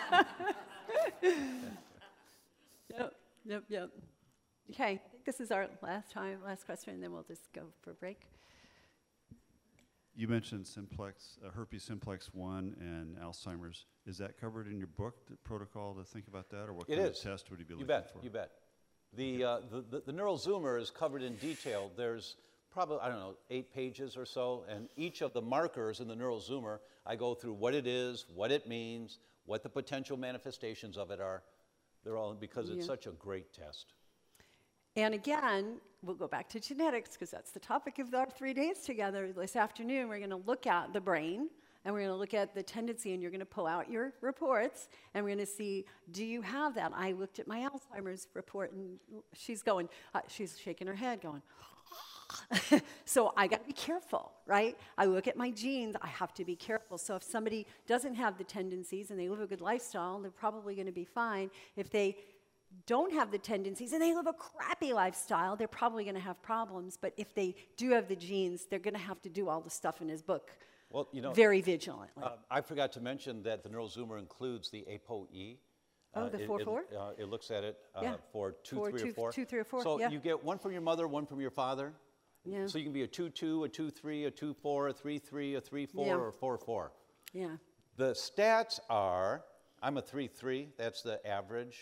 Yep. Okay, I think this is our last question, and then we'll just go for a break. You mentioned herpes simplex 1 and Alzheimer's. Is that covered in your book, the protocol to think about that, or what kind of test would you be looking for? You bet. The neural zoomer is covered in detail. There's probably, 8 pages or so, and each of the markers in the neural zoomer, I go through what it is, what it means, what the potential manifestations of it are. They're all, because it's such a great test. And again, we'll go back to genetics, because that's the topic of our 3 days together. This afternoon, we're going to look at the brain, and we're going to look at the tendency, and you're going to pull out your reports, and we're going to see, do you have that? I looked at my Alzheimer's report, and she's shaking her head, going, so I got to be careful, right? I look at my genes, I have to be careful. So if somebody doesn't have the tendencies and they live a good lifestyle, they're probably going to be fine. If they don't have the tendencies and they live a crappy lifestyle, they're probably going to have problems. But if they do have the genes, they're going to have to do all the stuff in his book very vigilantly. I forgot to mention that the neural zoomer includes the ApoE. The 4-4? It looks at it for 2, 3, or 4. 2, 3, or 4. So you get one from your mother, one from your father. Yeah. So you can be a 2-2, a 2-3, a 2-4, a 3-3, a 3-4, or a 4-4. Yeah. The stats are, I'm a 3-3, that's the average.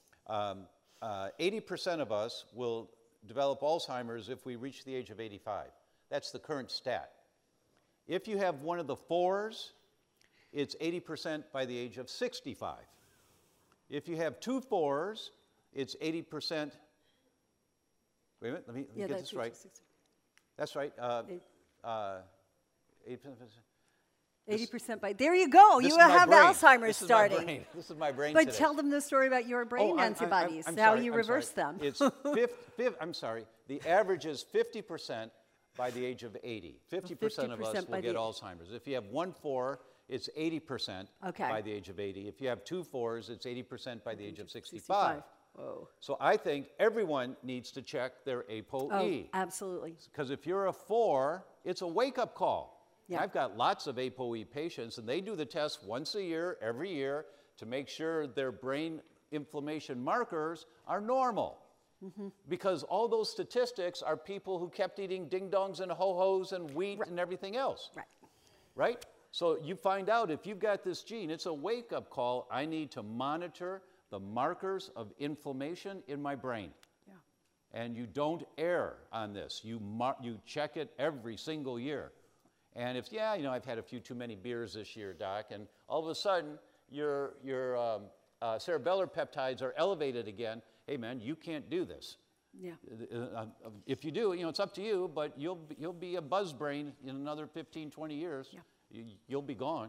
80% of us will develop Alzheimer's if we reach the age of 85. That's the current stat. If you have one of the 4s, it's 80% by the age of 65. If you have 2 4s, it's 80%. Wait a minute, let me get this right. That's right. 80% by, there you go. You have Alzheimer's starting. This is my brain But today. tell them the story about your brain antibodies, I'm how sorry, you I'm reverse sorry. them. It's I'm sorry. The average is 50% by the age of 80. 50% of us will get Alzheimer's. If you have 1 4, it's 80% by the age of 80. If you have 2 4s, it's 80% by the age of 65. Whoa. So I think everyone needs to check their ApoE. Oh, absolutely. Because if you're a 4, it's a wake-up call. Yeah. I've got lots of ApoE patients, and they do the test once a year, every year, to make sure their brain inflammation markers are normal. Because all those statistics are people who kept eating ding-dongs and ho-hos and wheat and everything else. Right? So you find out if you've got this gene, it's a wake-up call. I need to monitor the markers of inflammation in my brain. And you don't err on this. You check it every single year. And if, I've had a few too many beers this year, Doc, and all of a sudden your cerebellar peptides are elevated again, hey, man, you can't do this. If you do, it's up to you, but you'll be a buzz brain in another 15, 20 years. You'll be gone.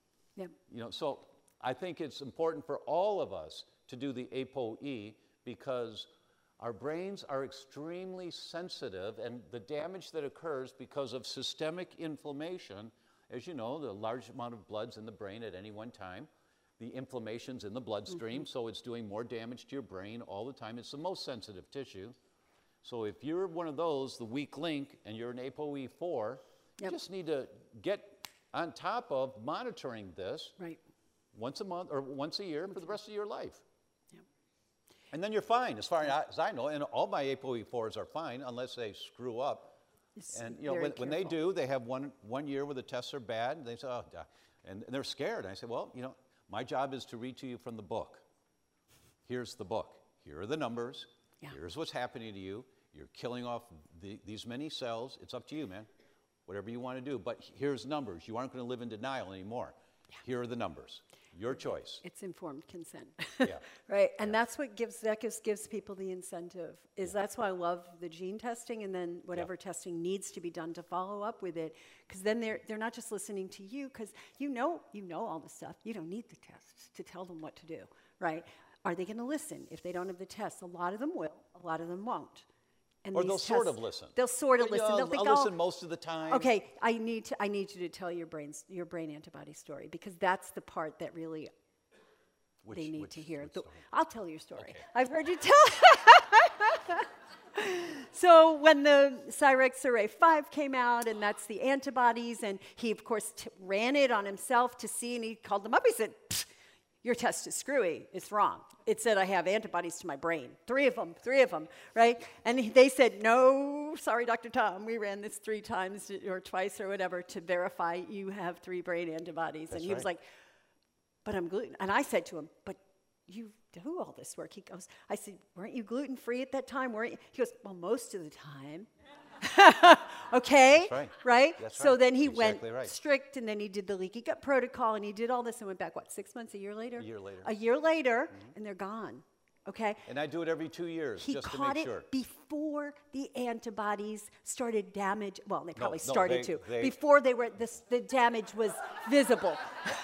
So I think it's important for all of us to do the ApoE because our brains are extremely sensitive, and the damage that occurs because of systemic inflammation, as you know, the large amount of blood's in the brain at any one time. The inflammation's in the bloodstream, so it's doing more damage to your brain all the time. It's the most sensitive tissue. So if you're one of those, the weak link, and you're an ApoE4, you just need to get on top of monitoring this once a month or once a year for the rest of your life. And then you're fine, as far as I know, and all my ApoE4s are fine unless they screw up. And when they do, they have one year where the tests are bad, and they say, oh, and they're scared. And I say, well, my job is to read to you from the book. Here's the book. Here are the numbers. Here's what's happening to you. You're killing off these many cells. It's up to you, man. Whatever you want to do. But here's numbers. You aren't going to live in denial anymore. Here are the numbers. Your choice. It's informed consent. Right? And that's what gives people the incentive. That's why I love the gene testing and then whatever testing needs to be done to follow up with it. Because then they're not just listening to you, because you know all the stuff. You don't need the tests to tell them what to do, right? Are they going to listen? If they don't have the tests, a lot of them will, a lot of them won't. And or they'll sort of listen. They'll sort of listen. They'll think, I'll listen most of the time. Okay, I need you to tell your brain antibody story, because that's the part that really they need to hear. I'll tell your story. Okay. I've heard you tell. So when the Cyrex Array 5 came out, and that's the antibodies, and he, of course, ran it on himself to see, and he called them up. He said, your test is screwy. It's wrong. It said I have antibodies to my brain. Three of them, right? And they said, no, sorry, Dr. Tom, we ran this 3 times or twice or whatever to verify you have 3 brain antibodies. That's and he was like, but I'm gluten. And I said to him, but you do all this work. He goes, I said, weren't you gluten-free at that time? Weren't you? He goes, well, most of the time. Okay, that's right? That's so right. then he Exactly went strict, and then he did the leaky gut protocol, and he did all this, and went back, 6 months, a year later? A year later, and they're gone, okay? And I do it every 2 years just to make sure. He caught it before the antibodies started damage. Well, they probably started to. Before the damage was visible.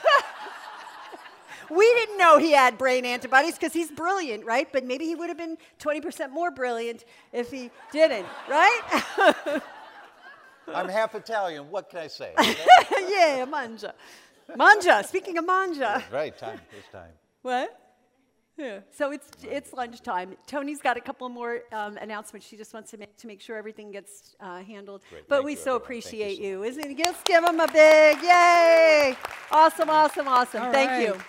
We didn't know he had brain antibodies because he's brilliant, right? But maybe he would have been 20% more brilliant if he didn't, right? I'm half Italian. What can I say? Yeah, manja. Manja. Speaking of manja. Right, it's time. What? Yeah. So it's lunchtime. Tony's got a couple more announcements she just wants to make sure everything gets handled. Great. But Thank we you, so everyone. appreciate you. Isn't it? Just give them a big yay. Awesome, awesome, awesome. All Thank right. you.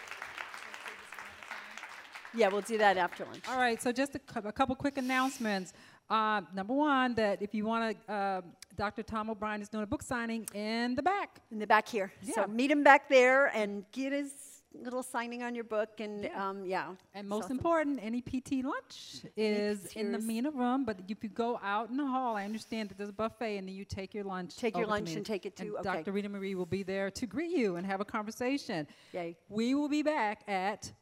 Yeah, we'll do that after lunch. All right, so just a couple quick announcements. Number one, that if you want to, Dr. Tom O'Brien is doing a book signing in the back. In the back here. Yeah. So meet him back there and get his little signing on your book, and yeah. And it's most awesome. important, any PT lunch is in the PTers. MENA room, but if you go out in the hall, I understand that there's a buffet, and then you take your lunch. Take your over to lunch MENA. and take it to- And okay. Dr. Rita Marie will be there to greet you and have a conversation. Yay. We will be back at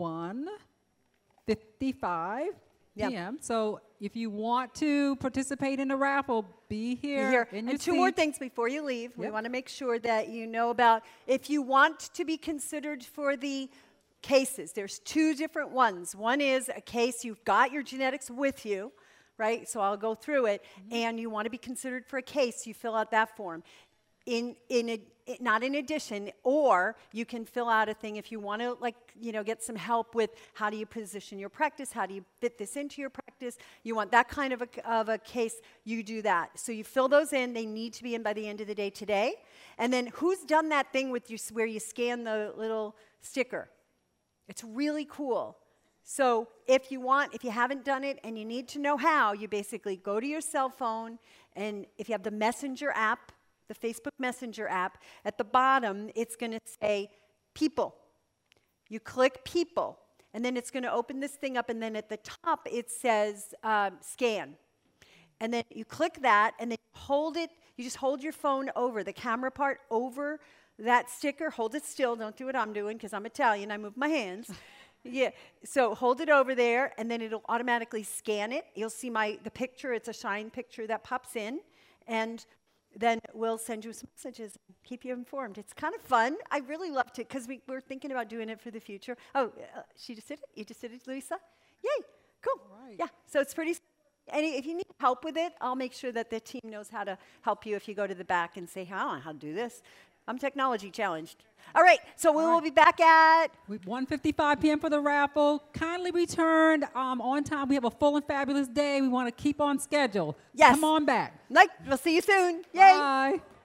1:55 Yep. p.m. So if you want to participate in the raffle, be here in your And two more seat. things before you leave. We Yep. want to make sure that you know about if you want to be considered for the cases. There's two different ones. One is a case you've got your genetics with you, right? So I'll go through it. And you want to be considered for a case, you fill out that form. Not in addition, or you can fill out a thing if you want to, like, get some help with how do you position your practice, how do you fit this into your practice. You want that kind of a case, you do that. So you fill those in. They need to be in by the end of the day today. And then who's done that thing with you where you scan the little sticker? It's really cool. So if you haven't done it and you need to know how, you basically go to your cell phone, and if you have the Messenger app, the Facebook Messenger app, at the bottom, it's going to say people. You click people, and then it's going to open this thing up, and then at the top, it says scan. And then you click that, and then you just hold your phone over, the camera part over that sticker. Hold it still. Don't do what I'm doing, because I'm Italian. I move my hands. Yeah, so hold it over there, and then it'll automatically scan it. You'll see the picture. It's a shine picture that pops in, and then we'll send you some messages and keep you informed. It's kind of fun. I really loved it because we're thinking about doing it for the future. Oh, she just did it? You just did it, Lisa? Yay, cool. Right. Yeah, so it's pretty. And if you need help with it, I'll make sure that the team knows how to help you if you go to the back and say, I don't know how to do this. I'm technology challenged. All right, so we will be back at 1:55 p.m. for the raffle. Kindly return on time. We have a full and fabulous day. We want to keep on schedule. Yes. Come on back. We'll see you soon. Yay. Bye.